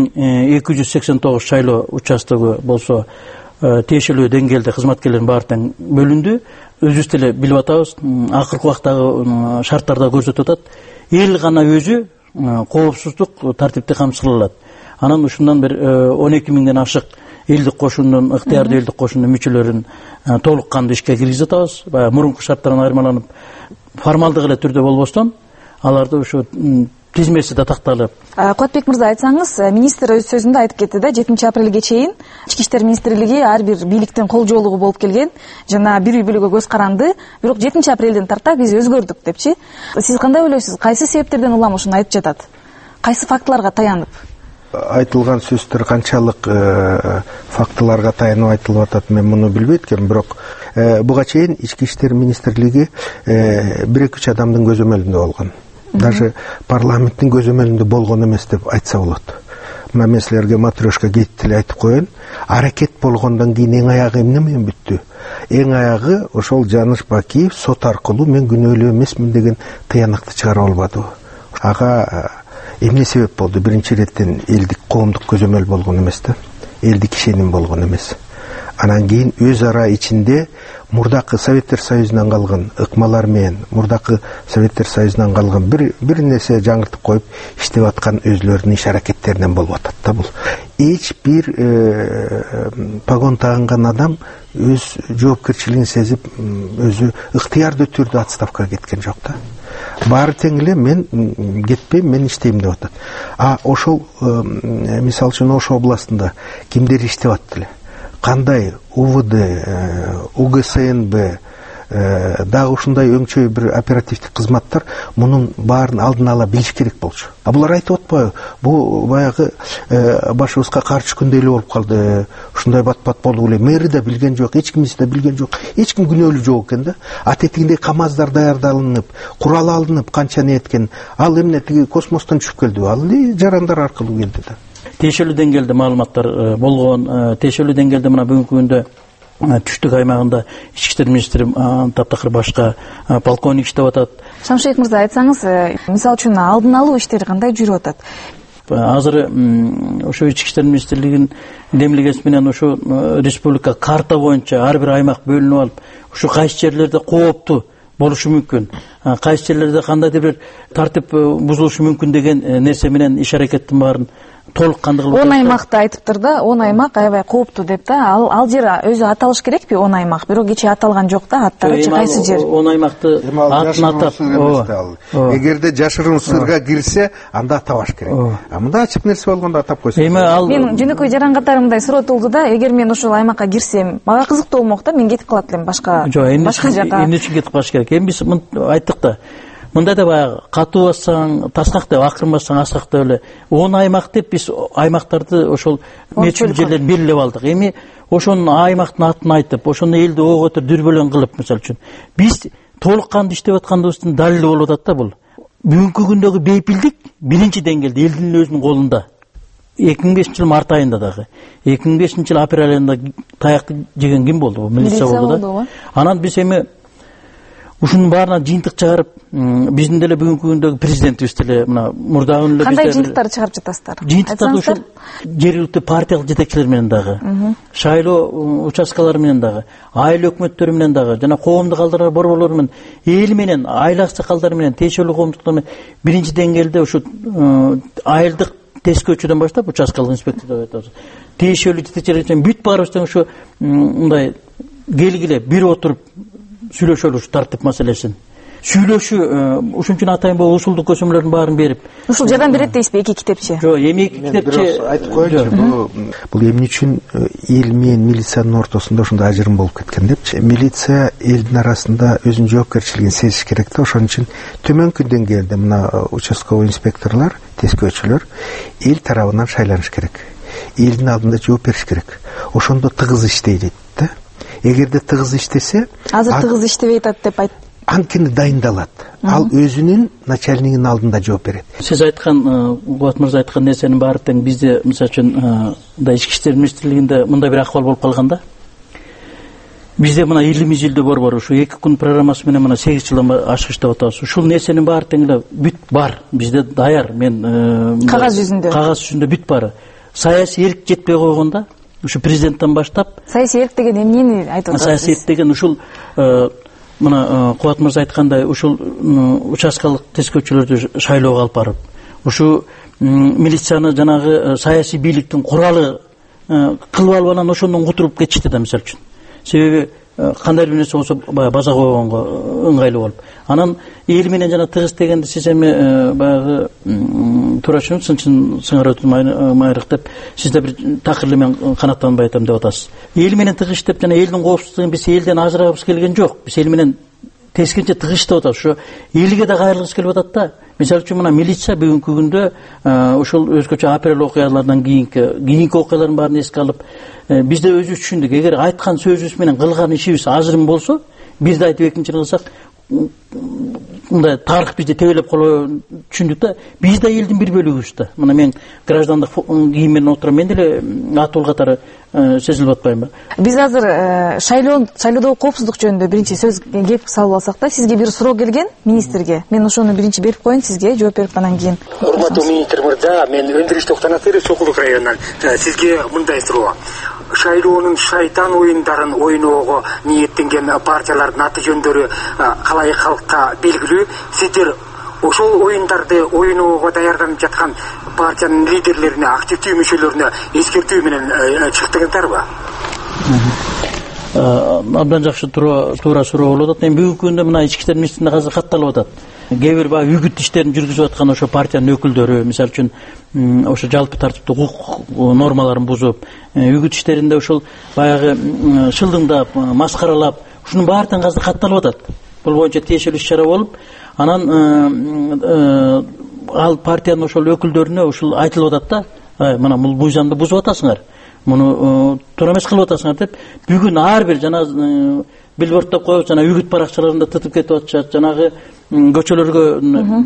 2289 шайлоо участогу болсо тиешелүү деңгээлде кызматкерлердин баары тең бөлүндү. Өзүбүз деле билип атабыз, акыркы убактагы шарттарда көрсөтүп атат. Эл гана өзү коопсуздук тартипти камсыздалат. Анан ушундан бир 12 миңден ашык элдик кошундун, ыктыярдуу элдик кошундун мүчөлөрүн толук кандуу ишке киргизип атабыз. Баягы мурунку шарттардан айырмаланып, формалдык эле түрдө болбостон, аларды ошо тизмеси да такталып. Кубатбек мырза, айтсаңыз, министр өз сөзүндө айтып кетти да, 7 апрелге чейин Ички иштер министрлиги ар бир бийликтин кол жоолугу болуп келген, жана бир үй бүлөгө көз каранды, бирок 7 апрелден тарта биз өзгөрдүк депчи. Сиз кандай ойлойсуз? Кайсы себептерден улам ушуну айтып жатат? Кайсы фактыларга таянып? Айтылган сөздөр канчалык фактыларга таянып айтылып атат, мен муну билбейт экенмин, бирок буга чейин Ички иштер министрлиги 1-2 адамдын көзөмөлүндө болгон. Даже парламенттин көзөмөлүндө болгон эмес деп айтса болот. Мен силерге матрешка кетип эле айтып коеюн. Аракет болгондон кийин эң аягы эмне менен бүттү? Эң аягы ошол Жаныш Бакиев сот аркылуу мен күнөөлүү эмесмин деген тыянакты чыгара албады. Ага эмне себеп болду? Биринчи иреттен элдик коомдук көзөмөл болгон эмес да. Элдик ишеним болгон эмес. Анан кийин өз ара ичинде мурдакы Советтер Союзунан калган ыкмалар менен, мурдакы Советтер Союзунан калган бир нерсе жаңыртып коюп иштеп аткан өзлөрүнүн иш аракеттеринен болуп атат да бул. Эч бир погон тагынган адам өз жоопкерчилигин сезип, өзү ыктыярдуу түрдө отставкага кеткен жок да. Баары тең эле мен кетпейм, мен иштейм деп атат. Ошол мисалы үчүн Ош областында кимдер иштеп атты эле? Кандай УВД, УГСНБ, дагы ушундай өңчөй бир оперативдик кызматтар мунун баарын алдын ала билиш керек болчу. Булар айтып атпайбы? Бул баягы башыбызга кар түшкөндөй эле болуп калды. Ушундай бат-бат болду эле. Мэри да билген жок, эч кимиси да билген жок. Эч ким күнөөлүү жок экен да. Атетигиндей КАМАЗдар даярдалынып, курал алынып, канча не эткен. Ал эмне тиги космостон түшүп келди. Ал жарандар аркылуу келди да. Тиешелүү деңгээлде маалыматтар болгон, тиешелүү деңгээлде мына бүгүнкү күндө түштүк аймагында ички иштер министри таптакыр башка полковник иштеп атат. Шамшыбек мырза, айтсаңыз, мисалы үчүн алдын алуу иштери кандай жүрүп атат? Азыр ошо ички иштер министрлигинин демилгеси менен ошо республика карта боюнча ар бир аймак бөлүнүп алып, ошо кайсы жерлерде кооптуу болушу мүмкүн, кайсы жерлерде кандайдыр бир тартип бузулушу мүмкүн деген нерсе менен иш аракеттин баарын толук кандай кылып 10 аймакты айтыптыр да, 10 аймак аябай кооптуу деп да. Ал жер өзү аталыш керекпи 10 аймак? Бирок кечээ аталган жок да, аттарычы кайсы жер? 10 аймакты атын атап. Эгерде жашыруун сырга кирсе, анда атабаш керек. Мында ачык нерсе болгондо атап койсо. Мен жөнөкөй жаран катары мындай суротулду да, эгер мен ошол аймакка кирсем, мага кызыктуу болмок да, мен кетип калат элем башка жака. Эмне үчүн кетип калыш керек? Эми биз айттык да. Мында да баягы катуу бассаң таскак деп, акырын бассаң асак деп эле 10 аймак деп биз аймактарды ошол мечүл жерлерин белгилеп алдык. Эми ошонун аймактын атын айтып, ошону элди ого өтөр дүрбөлөң кылып, мисалы үчүн биз толук кандуу иштеп атканыбыздын далили болуп атат да бул. Бүгүнкү күндөгү бейпилдик биринчи деңгээлде элдин өзүнүн колунда. 2005-жыл март айында дагы, 2005-жыл апрель айында таякты жеген ким болду? Бул милиция болду да. Анан биз эми ушунун баарына жыйынтык чыгарып, биздин деле бүгүнкү күндөгү президентибиз деле мына мурдагы эле кандай жыйынтыктарды чыгарып жатасыздар? Жыйынтыктарды ушул жергиликтүү партиялык жетекчилер менен дагы, шайлоо участкалары менен дагы, айыл өкмөттөрү менен дагы, жана коомдук алдырар борборлор менен, эл менен, айыл аксакалдары менен, тиешелүү коомдуктар менен биринчи деңгээлде ушу айылдык тескөөчүдөн баштап участкалык инспектор деп айтабыз. Тиешелүү жетекчилер менен бүт баарыбыздан ушу мындай келгиле бир отуруп сүйлөшөлү ушу тартип маселесин. сүйлөшүү ушун үчүн атайын бул усулдук көзөмөлдөрдүн баарын берип ушул жардам берет дейсизби эки китепче? Жок, эми эки китепче айтып коеюнчу, бул эмне үчүн эл менен милициянын ортосунда ушундай ажырым болуп кеткен депчи. Милиция элдин арасында өзүнүн жоопкерчилигин сезиш керек да, ошон үчүн төмөнкү деңгээлде мына участковый инспекторлор, тескөөчүлөр эл тарабынан шайланыш керек. Элдин алдында жооп бериш керек. Ошондо тыгыз иштейт да. Эгерде тыгыз иштесе, азыр тыгыз иштебей атат деп айт. Анткени дайындалат. Ал өзүнүн начальнигинин алдында жооп берет. Сиз айткан, Кубат мырза айткан нерсенин баары тең. Бизде, мисалы үчүн, Ички иштер министрлигинде мындай бир акыбал болуп калган да. Бизде мына 20 жылда борбор ушу 2 күн программасы менен мына 8 жылдан ашык иштеп атабыз. Ушул нерсенин баары тең эле бүт бар. Бизде даяр. Мен кагаз жүзүндө бүт бар. Саясий эрк жетпей койгондо, ушу президенттен баштап. Саясий эрк деген эмнени айтып атасыз? Саясий эрк деген ушул мына Кубат мырза айткандай, ушул участкалык тескөөчүлөрдү шайлоого алып барып, ушу милицияны жанагы саясий бийликтин куралы кылып алып анан ошондон кутуруп кетишти да, мисалы үчүн. Себеби кандай бир нерсе болсо база койгонго ыңгайлуу болуп. Анан эл менен жана тыгыз дегенде сиз эми баягы туурачын сыңар өтүп майрык деп сизде бир такыр эле мен канаттанбай айтам деп атасыз. Эл менен тыгыз иштеп жана элдин коопсуздугун биз элден ажырагыбыз келген жок. Биз эл менен тескерисинче тыгыз иштеп атабыз. Ошо элге да кайрылгыбыз келип атат да. Мисалы үчүн мына милиция бүгүнкү күндө ушул өзгөчө апрель окуяларынан кийинки окуялардын баарын эске алып, бизде өзүбүз түшүндүк. Эгер айткан сөзүбүз менен кылган ишибиз ажырым болсо, бирди айтып экинчини кылсак, мындай тарых бизде тебелеп калуу түшүндүк да. Биз да элдин бир бөлүгүбүз да. Мына мен граждандык кийим менен отурам, мен деле атыл катары сезилип атпайбы? Биз азыр шайлоодогу коопсуздук жөнүндө биринчи сөз кеп салып алсак да, сизге бир суроо келген министрге. Мен ошону биринчи берип коеюн сизге, жооп берип анан кийин. Урматтуу министр мырза, мен Өндүрүш Токтонакеров, Сокулук районунан. Сизге мындай суроо. Шайлоонун шайтан оюндарын ойноого ниеттенген партиялардын аты жөндөрү калай халкка белгилүү. Сиздер ошол оюндарды ойноого даярданып жаткан партиянын лидерлерине, активдүү мүчөлөрүнө эскертүү менен чыктыңыздарбы? Абдан жакшы туура суроо болуп атат. Эми бүгүнкү күндө мына ички иштер министрлигине азыр катталып атат. Кээ бир баягы үгүт иштерин жүргүзүп аткан ошо партиянын өкүлдөрү, мисалы үчүн ошо жалпы тартиптик укук нормаларын бузуп, үгүт иштеринде ушул баягы шылдыңдап, маскаралап, ушунун баары тең азыр катталып атат. Бул боюнча тиешелүү иш-чара болуп, анан ал партиянын ошол өкүлдөрүнө ушул айтылып атат да, мына бул буйжанды бузуп атасыңар, муну туура эмес кылып атасыңар деп, бүгүн ар бир жана билборддоп коюп, жана үгүт баракчаларында тытып кетип атышат, жанагы көчөлөргө.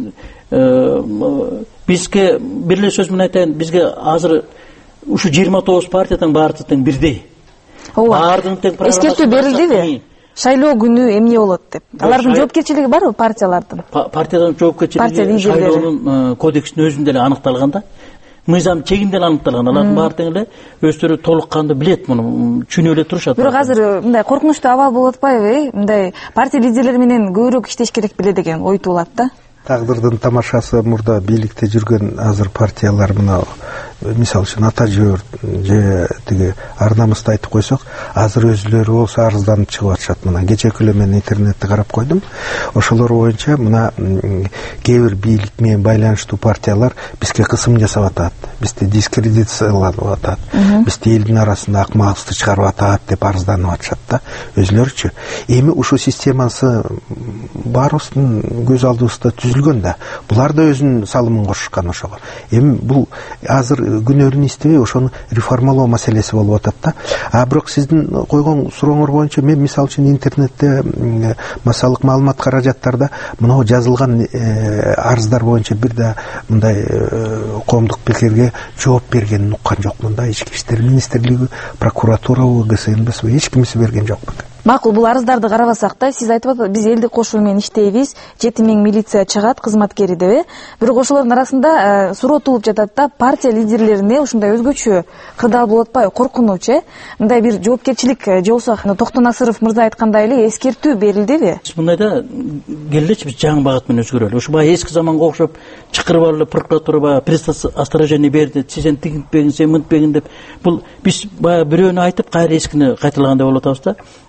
Бизге бир эле сөз менен айтайын, бизге азыр ушу 29 партиядан баары тең бирдей. Баардын тең эскертүү берилдиби? Шайлоо күнү эмне болот деп. Алардын жоопкерчилиги барбы партиялардын? Партиянын жоопкерчилиги шайлоонун кодексинин өзүндө эле аныкталган да. Мыйзам чегинде эле аныкталган. Алардын баары тең эле өздөрү толук кандуу билет, муну түшүнүп эле турушат. Бирок азыр мындай коркунучтуу абал болуп атпайбы? Мындай партия лидерлери менен көбүрөөк иштеш керек беле деген ой туулат да. Тагдырдын тамашасы мурда бийликте жүргөн азыр партиялар мына мисалы үчүн ата жөрт же тиги ар намысты айтып койсок, азыр өзүлөрү болсо арызданып чыгып атышат. Мына кечээ эле мен интернетте карап койдум. Ошолор боюнча мына кээ бир бийлик менен байланыштуу партиялар бизге кысым жасап атат, бизди дискредитациялап атат, бизди элдин арасында акмагыбызды чыгарып атат деп арызданып атышат да өзүлөрүчү. Эми ушул системасы баарыбыздын көз алдыбызда түзүлгөн да. Булар да өзүнүн салымын кошушкан ошого. Эми бул азыр күнөрүн истебей ошону реформалоо маселеси болуп атат да. Бирок сиздин койгон сурооңор боюнча мен мисалы үчүн интернетте массалык маалымат каражаттарда мына жазылган арыздар боюнча бир да мындай коомдук пикирге жооп бергенин уккан жокмун да. Ички иштер министрлиги, прокуратурабы, ГСНБсиби эч кимиси берген жок. Макул, бул арыздарды карабасак да, сиз айтып атасыз, биз элдик кошуу менен иштейбиз, 7000 милиция чыгат, кызматкери деп. Бирок ошолордун арасында суроо туулуп жатат да, партия лидерлерине ушундай өзгөчө кырдаал болуп атпайбы, коркунуч, мындай бир жоопкерчилик же болсо Токтонасыров мырза айткандай эле эскертүү берилдиби? Мындайда келелечи биз жаңы багат менен өзгөрөлү. Ушу баягы эски заманга окшоп чакырып алып прокуратура баягы предосторожение берди, сен тигинтпегин, сен мынтпегин деп. Бул биз баягы бирөөнү айтып, кайра эскини кайталагандай болуп атабыз да.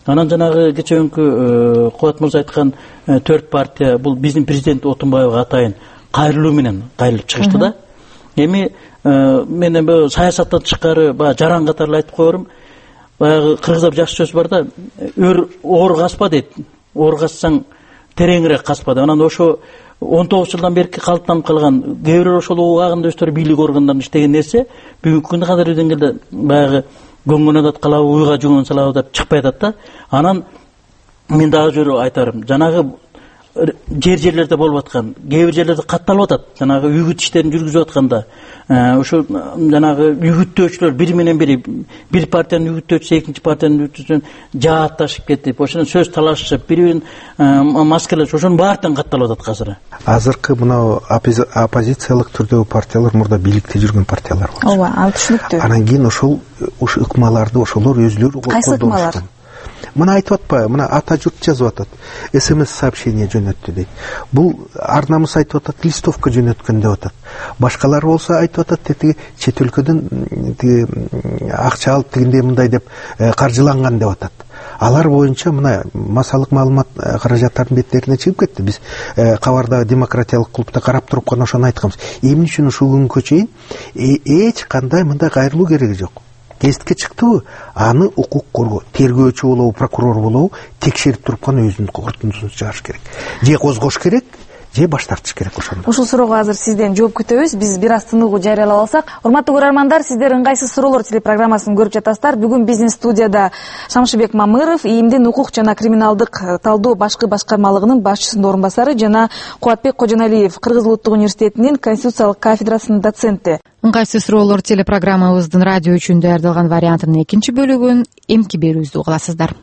Анан жанагы кечээкү Кубат мырза айткан 4 партия бул биздин президент Отунбаевга атайын кайрылуу менен кайрылып чыгышты да. Эми мен саясаттан тышкары баягы жаран катары айтып коерум. Баягы кыргызда жакшы сөз бар да, оор каспа дейт. Оор кассаң тереңирээк каспа деп. Анан ошо 19 жылдан бери калыптанып калган кээ бирөө ошол убагында өздөрү бийлик органдарында иштеген нерсе бүгүнкү күндө кадыр деңгээлде баягы көңгөн атат калабы, уйга жүгөн салабы деп чыкпай атат да. Анан мен дагы жөрө айтарым, жанагы жерлерде болуп аткан, кээ бир жерлерде катталып атат. Жанагы үгүт иштерин жүргүзүп атканда, ошо жанагы үгүттөөчүлөр бири менен бири, бир партиянын үгүттөөчүсү экинчи партиянын үгүттөөчүсүн жаатташып кетип, ошондон сөз талашышып, бири-бирин маскалашып, ошонун баардыгын катталып атат азыр. Азыркы мына оппозициялык түрдөгү партиялар мурда бийликте жүргөн партиялар болчу. Ооба, ал түшүнүктүү. Анан кийин ошол ыкмаларды ошолор өзүлөрү колдонушкан. Мына айтып атпайбы, мына ата журт жазып атат, СМС сообщение жөнөттү дейт. Бул Арнамыз айтып атат, листовка жөнөткөн деп атат. Башкалар болсо айтып атат, тетиги чет өлкөдөн акча алып тигиндей мындай деп каржыланган деп атат. Алар боюнча мына массалык маалымат каражаттардын беттерине чыгып кетти. Биз кабарда демократиялык клубда карап туруп гана ошону айтканбыз. Эмне үчүн ушул күнгө чейин эч кандай мындай кайрылуу кереги жок. Гезитке чыктыбы, аны укук коргоо, тергөөчү болобу, прокурор болобу, текшерип туруп гана өзүнүн корутундусун чыгарыш керек. Же козгош керек, же баш тартыш керек ошондо. Ушул суроого азыр сизден жооп күтөбүз. Биз бир аз тыныгуу жарыялап алсак. Урматтуу көрөрмандар, сиздер ыңгайсыз суроолор телепрограммасын көрүп жатасыздар. Бүгүн биздин студияда Шамшыбек Мамыров, ИИМдин укук жана криминалдык талдоо башкы башкармалыгынын башчысынын орун басары жана Кубатбек Кожоналиев, Кыргыз Улуттук университетинин конституциялык кафедрасынын доценти. Ыңгайсыз суроолор телепрограммабыздын радио үчүн даярдалган вариантынын экинчи бөлүгүн эмки берүүбүздү угасыздар.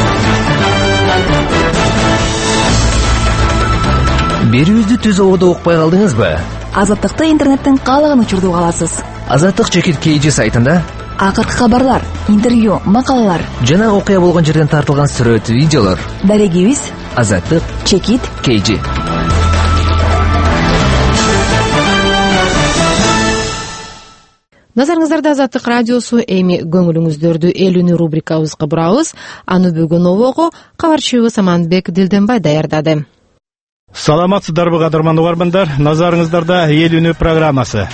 Берүүбүздү түз ободо укпай калдыңызбы? Азаттыкта интернеттен каалаган учурду уга аласыз. Азаттык чекит KG сайтында акыркы кабарлар, интервью, макалалар жана окуя болгон жерден тартылган сүрөт, видеолор. Дарегибиз Азаттык чекит KG. Назарыңыздарда Азаттык радиосу. Эми көңүлүңүздөрдү элүүнү рубрикабызга бурабыз. Аны бүгүн обого кабарчыбыз Аманбек Дилденбай даярдады. Саламатсыздарбы кадырман угармандар, назарыңыздарда элүүнү программасы.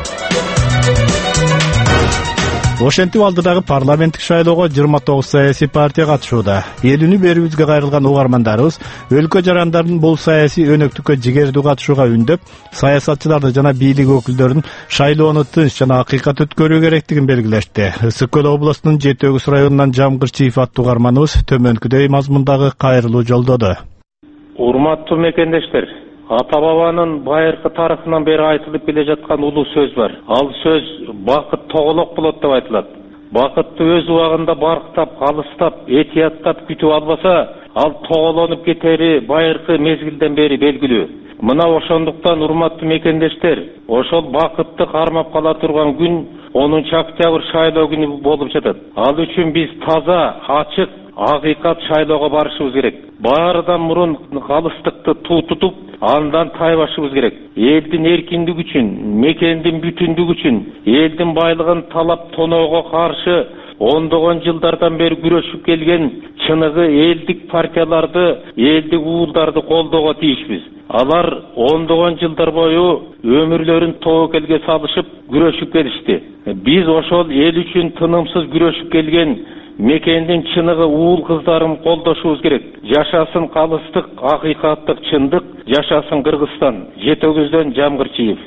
Ошентип алдыдагы парламенттик шайлоого 29 саясий партия катышууда. Элүүнү берүүбүзгө кайрылган угармандарыбыз өлкө жарандарын бул саясий өнөктүккө жигердүү катышууга үндөп, саясатчыларды жана бийлик өкүлдөрүн шайлоону тынч жана акыйкат өткөрүү керектигин белгилешти. Ысык Көл областынын Жети Өгүз районунан Жамгырчиев аттуу угарманыбыз төмөнкүдөй мазмундагы кайрылуу жолдоду. Урматтуу мекендештер, ата-бабанын байыркы тарыхынан бери айтылып келе жаткан улуу сөз бар. Ал сөз бакыт тоголок болот деп айтылат. Бакытты өз убагында барктап, алыстап, этияттап күтүп албаса, ал тоголонуп кетери байыркы мезгилден бери белгилүү. Мына ошондуктан урматтуу мекендештер, ошол бакытты кармап кала турган күн 10 октябрь шайлоо күнү болуп жатат. Ал үчүн биз таза, ачык, акыйкат шайлоого барышыбыз керек. Баарыдан мурун калыстыкты туу тутуп, андан тайбашыбыз керек. Элдин эркиндиги үчүн, мекендин бүтүндүгү үчүн, элдин байлыгын талап тоноого каршы ондогон жылдардан бери күрөшүп келген чыныгы элдик партияларды, элдик уулдарды колдоого тийишпиз. Алар ондогон жылдар бою өмүрлөрүн тобокелге салышып күрөшүп келишти. Биз ошол эл үчүн тынымсыз күрөшүп келген мекендин чыныгы уул кыздарын колдошубуз керек. Жашасын калыстык, акыйкаттык чындык, жашасын Кыргызстан. Жети Өгүздөн Жамгырчиев.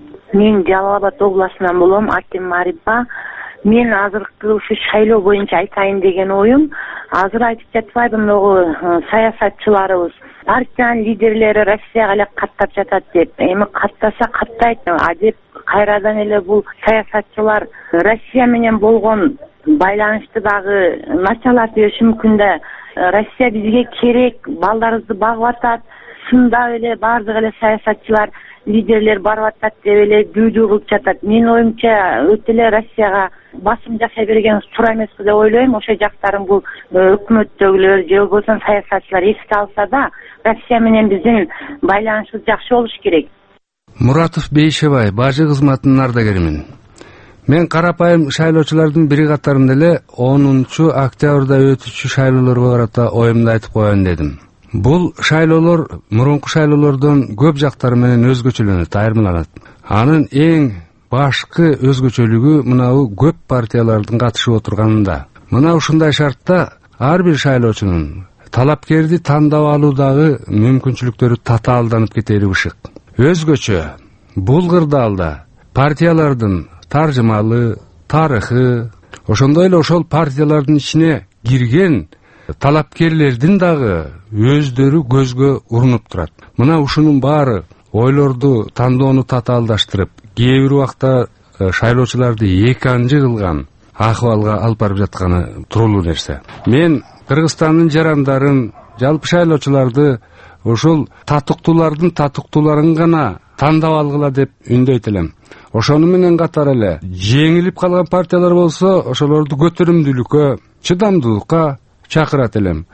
Мен Жалал Абад областынан болом, атым Марипа. Мен азыркы ушу шайлоо боюнча айтайын деген оюм, азыр айтып жатпайбы, могу саясатчыларыбыз партиянын лидерлери Россияга эле каттап жатат деп. Эми каттаса каттайт, а деп кайрадан эле бул саясатчылар Россия менен болгон байланышты дагы начарлап бериши мүмкүн да. Россия бизге керек, балдарыбызды багып атат, чындап эле баардык эле саясатчылар, лидерлер барып атат деп эле дүүдүү кылып жатат. Менин оюмча өтө эле Россияга басым жасай бергенибиз туура эмеспи деп ойлойм. Ошо жактарын бул өкмөттөгүлөр же болбосо саясатчылар эске алса да, Россия менен биздин байланышыбыз жакшы болуш керек. Муратов Бейшебай, бажы кызматынын ардагеримин. Мен карапайым шайлоочулардын бири катарында эле 10-октябрда өтүүчү шайлоолорго карата оюмду айтып коеюн дедим. Бул шайлоолор мурунку шайлоолордон көп жактары менен өзгөчөлөнөт, айырмаланат. Анын эң башкы өзгөчөлүгү мынау көп партиялардын катышып отурганында. Мына ушундай шартта ар бир шайлоочунун талапкерди тандап алуудагы мүмкүнчүлүктөрү татаалданып кетери ышык. Өзгөчө бул кырдаалда партиялардын таржымалы, тарыхы, ошондой эле ошол партиялардын ичине кирген талапкерлердин дагы өздөрү көзгө урунуп турат. Мына ушунун баары ойлорду, тандоону татаалдаштырып, кээ бир убакта шайлоочуларды эканжы кылган акыбалга алып барып жатканы туруулуу нерсе. Мен Кыргызстандын жарандарын, жалпы шайлоочуларды ошол татыктууларын гана тандап алгыла деп үндөйт элем. Ошону менен катар эле жеңилип калган партиялар болсо, ошолорду көтөрүмдүүлүккө, чыдамдуулукка чакырат элем.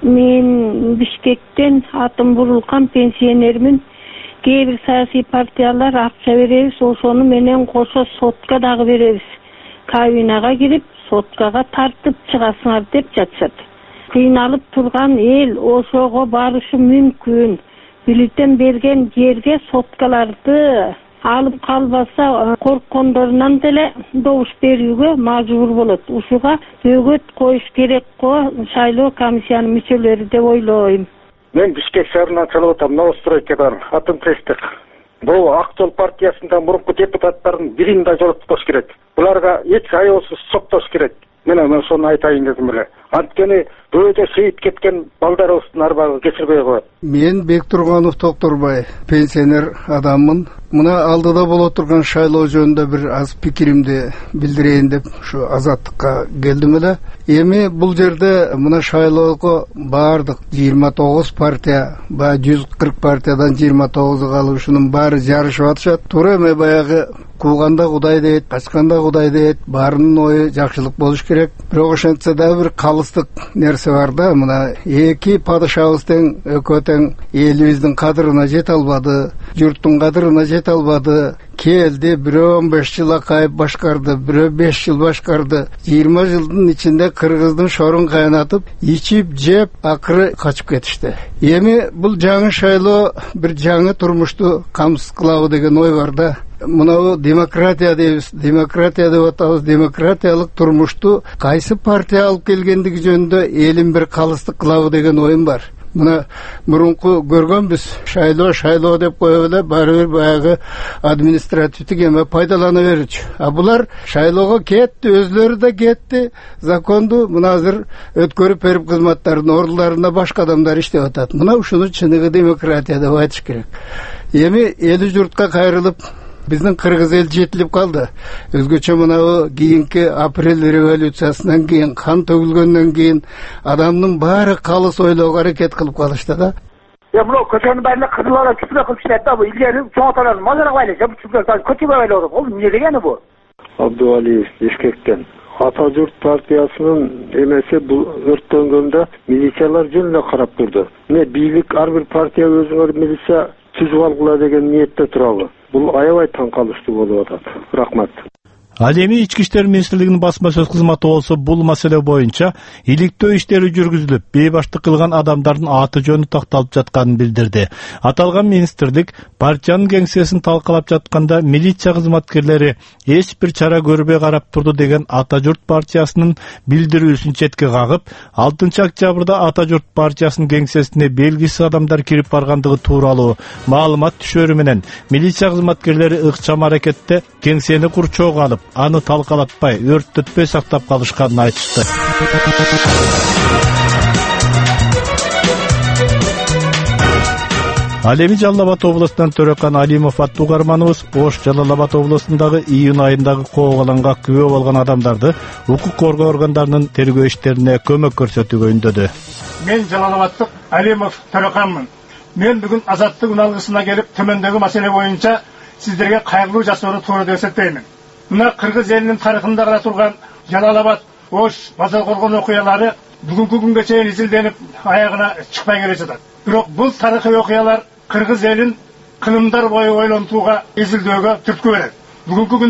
Мен Бишкектен атым бурулган пенсионермин. Кээ бир саясий партиялар акча беребиз, ошону менен кошо сотка дагы беребиз. Кабинага кирип, соткага тартып чыгасыңар деп жатышат. Кыйналып турган эл ошого барышы мүмкүн. Бюллетень берген жерге соткаларды алып калбаса, корккондорунан деле добуш берүүгө мажбур болот. Ушуга бөгөт коюш керек го шайлоо комиссиянын мүчөлөрү деп ойлойм. Мен Бишкек шаарынан чалып атам, Новостройкадан, атым Тестик. Бул Ак жол партиясында мурунку депутаттардын бирин да жолуктуш керек. Буларга эч аябсыз соктош керек. Мен ошону айтайын дедим эле. Анткени бөөдө шейит кеткен балдарыбыздын арбагы кечирбей коет. Мен Бектурганов Токторбай, пенсионер адаммын. Мына алдыда боло турган шайлоо жөнүндө бир аз пикиримди билдирейин деп ушу азаттыкка келдим эле. Эми бул жерде мына шайлоого баардык 29 партия, 140 партиядан 29 калып ушунун баары жарышып атышат. Туура эме баягы кууганда Кудай дейт, качканда Кудай дейт, баарынын ою жакшылык болуш керек. Бирок ошентсе да бир калыстык нерсе бар да, мына эки падышабыз тең, экөө тең элибиздин кадырына жете албады, журттун кадырына жете албады. Келди, бирөө 15 жыл акайып башкарды, бирөө 5 жыл башкарды. 20 жылдын ичинде кыргыздын шорун кайнатып, ичип, жеп, акыры качып кетишти. Эми бул жаңы шайлоо бир жаңы турмушту камсыз кылабы деген ой бар да. Мына демократия дейбиз, демократия деп атабыз, демократиялык турмушту кайсы партия алып келгендиги жөнүндө элин бир калыстык кылабы деген оюм бар. Мына мурунку көргөнбүз, шайлоо деп коюп эле баары бир баягы административдик эме пайдалана берүүчү. А булар шайлоого кетти, өзлөрү да кетти, законду мына азыр өткөрүп берип кызматтардын ордуларында башка адамдар иштеп атат. Мына ушуну чыныгы демократия деп айтыш керек. Эми эли журтка кайрылып, биздин кыргыз эл жетилип калды. Өзгөчө мына кийинки апрель революциясынан кийин, кан төгүлгөндөн кийин адамдын баары калыс ойлоого аракет кылып калышты да. Мына көчөнүн баарында кызылара чүпүрө кылып иштейт да, бул илгери чоң аталар мазарак байлап, көчөгө байлап, бул эмне дегени бу? Абдуалиев Бишкектен. Ата журт партиясынын эмеси бул өрттөнгөндө милициялар жөн эле карап турду. Эмне бийлик ар бир партия өзүнө милиция түзүп алгыла деген ниетте турабы? Бул аябай таң калыштуу болуп атат. Рахмат. Ал эми Ички иштер министрлигинин басма сөз кызматы болсо бул маселе боюнча иликтөө иштери жүргүзүлүп, бейбаштык кылган адамдардын аты жөнү такталып жатканын билдирди. Аталган министрлик партиянын кеңсесин талкалап жатканда милиция кызматкерлери эч бир чара көрбөй карап турду деген Ата журт партиясынын билдирүүсүн четке кагып, 6 октябрда Ата журт партиясынын кеңсесине белгисиз адамдар кирип баргандыгы тууралуу маалымат түшөрү менен милиция кызматкерлери ыкчам аракетте кеңсени курчоого алып, аны талкалатпай, өрттөтпөй сактап калышканын айтышты. Ал эми Жалал Абад облусунан Төрөкан Алимов аттуу угарманыбыз Ош Жалал Абад облусундагы июнь айындагы коогуланга күбө болгон адамдарды укук коргоо органдарынын тергөө иштерине көмөк көрсөтүүгө үндөдү. Мен Жалал Абадтык Алимов Төрөканмын. Мен бүгүн азаттык үналгысына келип, төмөндөгү маселе боюнча сиздерге кайгылуу жасоору туура деп эсептеймин. Мына кыргыз элинин тарыхында кара турган Жалал Абад, Ош, Базар коргон окуялары бүгүнкү күнгө чейин изилденип аягына чыкпай келе жатат. Бирок бул тарыхый окуялар кыргыз элин кылымдар бою ойлонтууга, изилдөөгө түрткү берет. Бүгүнкү күндө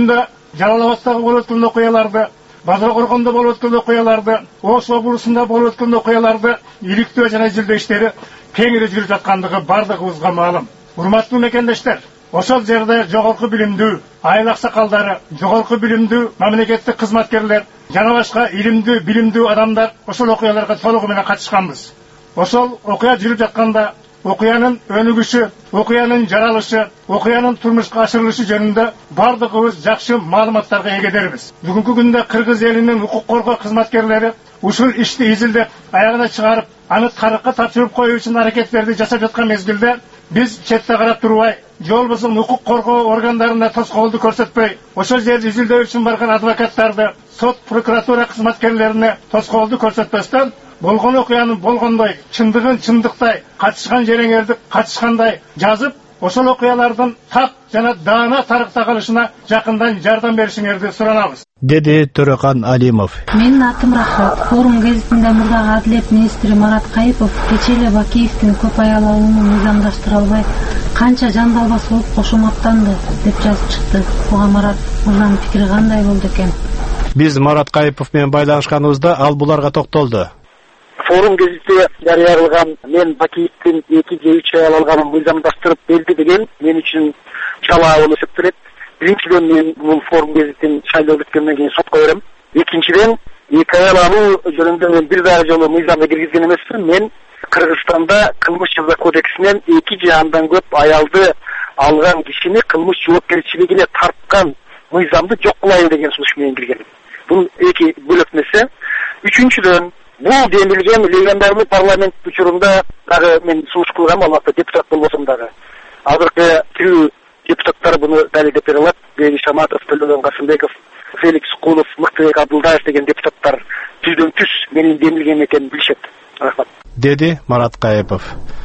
Жалал Абадтагы болуп өткөн окуяларды, Базар Коргондо болуп өткөн окуяларды, Ош облусунда болуп өткөн окуяларды иликтөө жана изилдөө иштери кеңири жүрүп жаткандыгы бардыгыбызга маалым. Урматтуу мекендештер, ошол жерде жогорку билимдүү айыл аксакалдары, жогорку билимдүү мамлекеттик кызматкерлер жана башка илимдүү, билимдүү адамдар ошол окуяларга толугу менен катышканбыз. Ошол окуя жүрүп жатканда окуянын өнүгүшү, окуянын жаралышы, окуянын турмушка ашырылышы жөнүндө бардыгыбыз жакшы маалыматтарга эгедербиз. Бүгүнкү күндө кыргыз элинин укук коргоо кызматкерлери ушул ишти изилдеп, аягына чыгарып, аны тарыкка тапшырып коюу үчүн аракеттерди жасап жаткан мезгилде биз четте карап турбай, же болбосо укук коргоо органдарына тоскоолду көрсөтпөй, ошол жерде изилдөө үчүн барган адвокаттарды, сот, прокуратура кызматкерлерине тоскоолду көрсөтпөстөн болгон окуянын болгондой, чындыгын чындыктай, катышкан жереңерди катышкандай жазып, ошол окуялардын так жана даана тарыкта калышына жакындан жардам беришиңерди суранабыз, деди Төрөкан Алимов. Менин атым Рахмат. Форум гезитинде мурдагы Адилет министри Марат Кайыпов кечээ эле Бакиевдин көп аялуулугун мыйзамдаштыра албай канча жандалбас болуп кошуматтанды деп жазып чыкты. Буга Марат мырзанын пикири кандай болду экен? Биз Марат Кайыпов менен байланышканыбызда ал буларга токтолду. Форум гезити жарыяланган мен Бакиевдин 2 же 3 аял алганын мыйзамдаштырып берди деген мен үчүн жалаа болуп эсептелет. Биринчиден мен бул форум гезитин шайлоо бүткөндөн кийин сотко берем. Экинчиден 2 аял алуу жөнүндө мен бир дагы жолу мыйзамга киргизген эмесмин. Мен Кыргызстанда кылмыш жаза кодексинен 2 же андан көп аялды алган кишини кылмыш жоопкерчилигине тарткан мыйзамды жок кылайын деген сунуш менен кирген. Бул эки бөлөк нерсе. Үчүнчүдөн бул демилген легендарный парламент учурунда дагы мен сунуш кылгам, албетте депутат болбосом дагы. Азыркы тирүү депутаттар буну далилдеп бере алат. Бейли Шаматов, Төлөгөн Касымбеков, Феликс Кулов, Мыктыбек Абдулдаев деген депутаттар түздөн түз менин демилген экенин билишет. Рахмат. Деди Марат Кайыпов.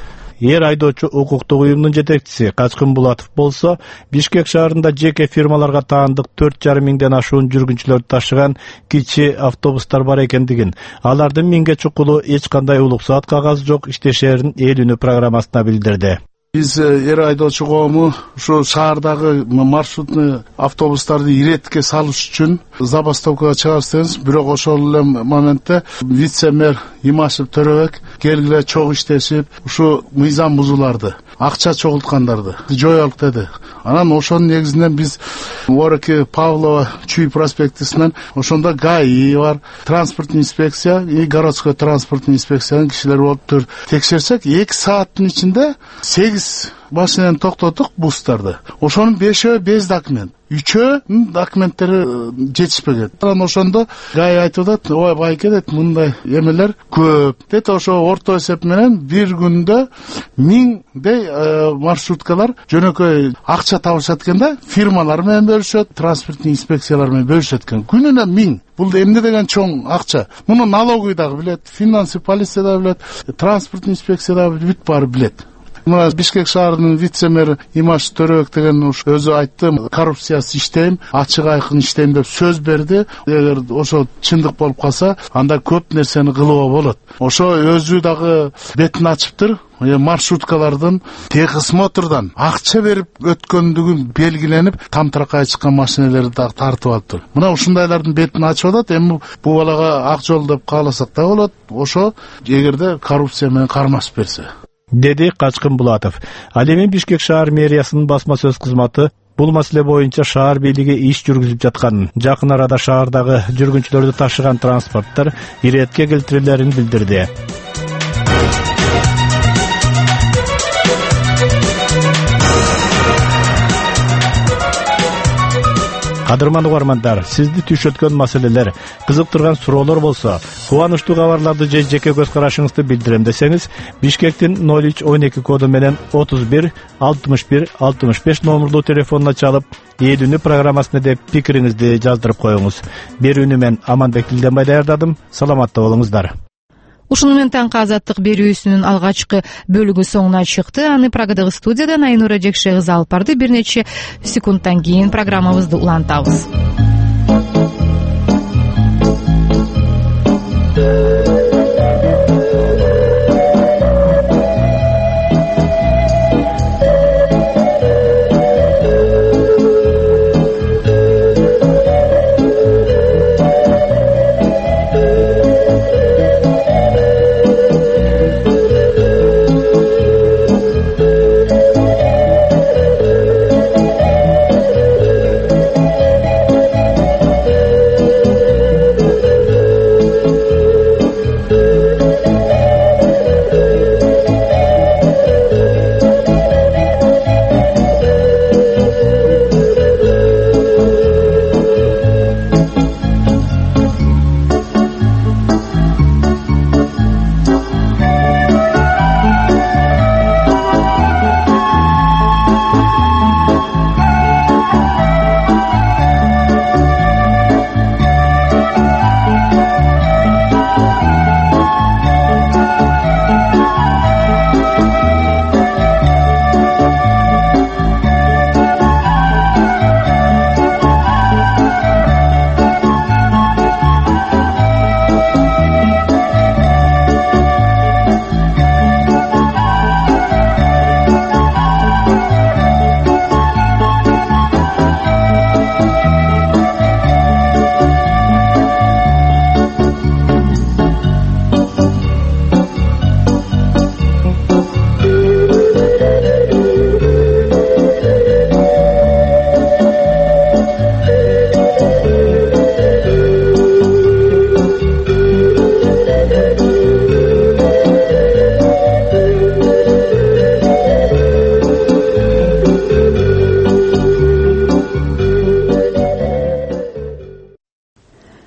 Эр айдоочу укуктук уюмдун жетекчиси Качкын Булатов болсо, Бишкек шаарында жеке фирмаларга таандык 4,5 миңден ашуун жүргүнчүлөрдү ташыган кичи автобустар бар экендигин, алардын миңге чукулу эч кандай улуксаат кагазы жок иштешерин эл үнү программасына билдирди. Биз эр айдоочу коому ушу шаардагы маршрутный автобустарды иретке салыш үчүн забастовкага чыгабыз дебиз. Бирок ошол эле моментте вице-мэр Имашев Төрөбек келгиле чогуу иштешип, ушу мыйзам бузууларды, акча чогулткандарды жоёлук деди. Анан ошонун негизинен биз Ороки Павлова Чүй проспектисинен ошондо ГАИ бар, транспортный инспекция и городской транспортный инспекциянын кишилери болуп текшерсек, 2 сааттын ичинде 8 машинаны токтотук бустарды. Ошонун 5-өө без документ. 3-өө документтери жетишпеген. Анан ошондо ГАИ айтып атат, ой байке дейт, мындай эмелер көп. Дейт, ошо орто эсеп менен бир күндө 1000дей маршруткалар жөнөкөй акча табышат экен да, фирмалар менен бөлүшөт, транспортный инспекциялар менен бөлүшөт экен. Күнүнө 1000. Бул эмне деген чоң акча. Муну налоговый дагы билет, финансы полиция дагы билет, транспортный инспекция дагы бүт баары билет. Мына Бишкек шаарынын вице-мэр Имаш Төрөбек деген өзү айтты, коррупциясыз иштейм, ачык айкын иштейм деп сөз берди. Эгер ошо чындык болуп калса, анда көп нерсени кылууга болот. Ошо өзү дагы бетин ачыптыр. Маршруткалардын техосмотрдан акча берип өткөндүгү белгиленип, тамтыракай чыккан машиналерди дагы тартып алыптыр. Мына ушундайлардын бетин ачып атат. Эми бул балага ак жол деп кааласак да болот. Ошо эгерде коррупция менен кармашып берсе, деди Качкын Булатов. Ал эми Бишкек шаар мэриясынын басма сөз кызматы бул маселе боюнча шаар бийлиги иш жүргүзүп жатканын, жакын арада шаардагы жүргүнчүлөрдү ташыган транспорттор иретке келтирилерин билдирди. Кадырман угармандар, сизди түшөткөн маселелер, кызыктырган суроолор болсо, кубанычтуу кабарларды же жеке көз карашыңызды билдирем десеңиз, Бишкектин 0312 коду менен 31 61 65 номерлуу телефонуна чалып, эл үнү программасына деп пикириңизди жаздырып коюңуз. Берүүнү мен Аманбек Дилденбай даярдадым. Саламатта болуңуздар. Ушуну менен таңкы азаттык берүүсүнүн алгачкы бөлүгү соңуна чыкты. Аны Прагадагы студиядан Айнура Жекшегиз алып барды. Бир нече секундтан кийин программабызды улантабыз.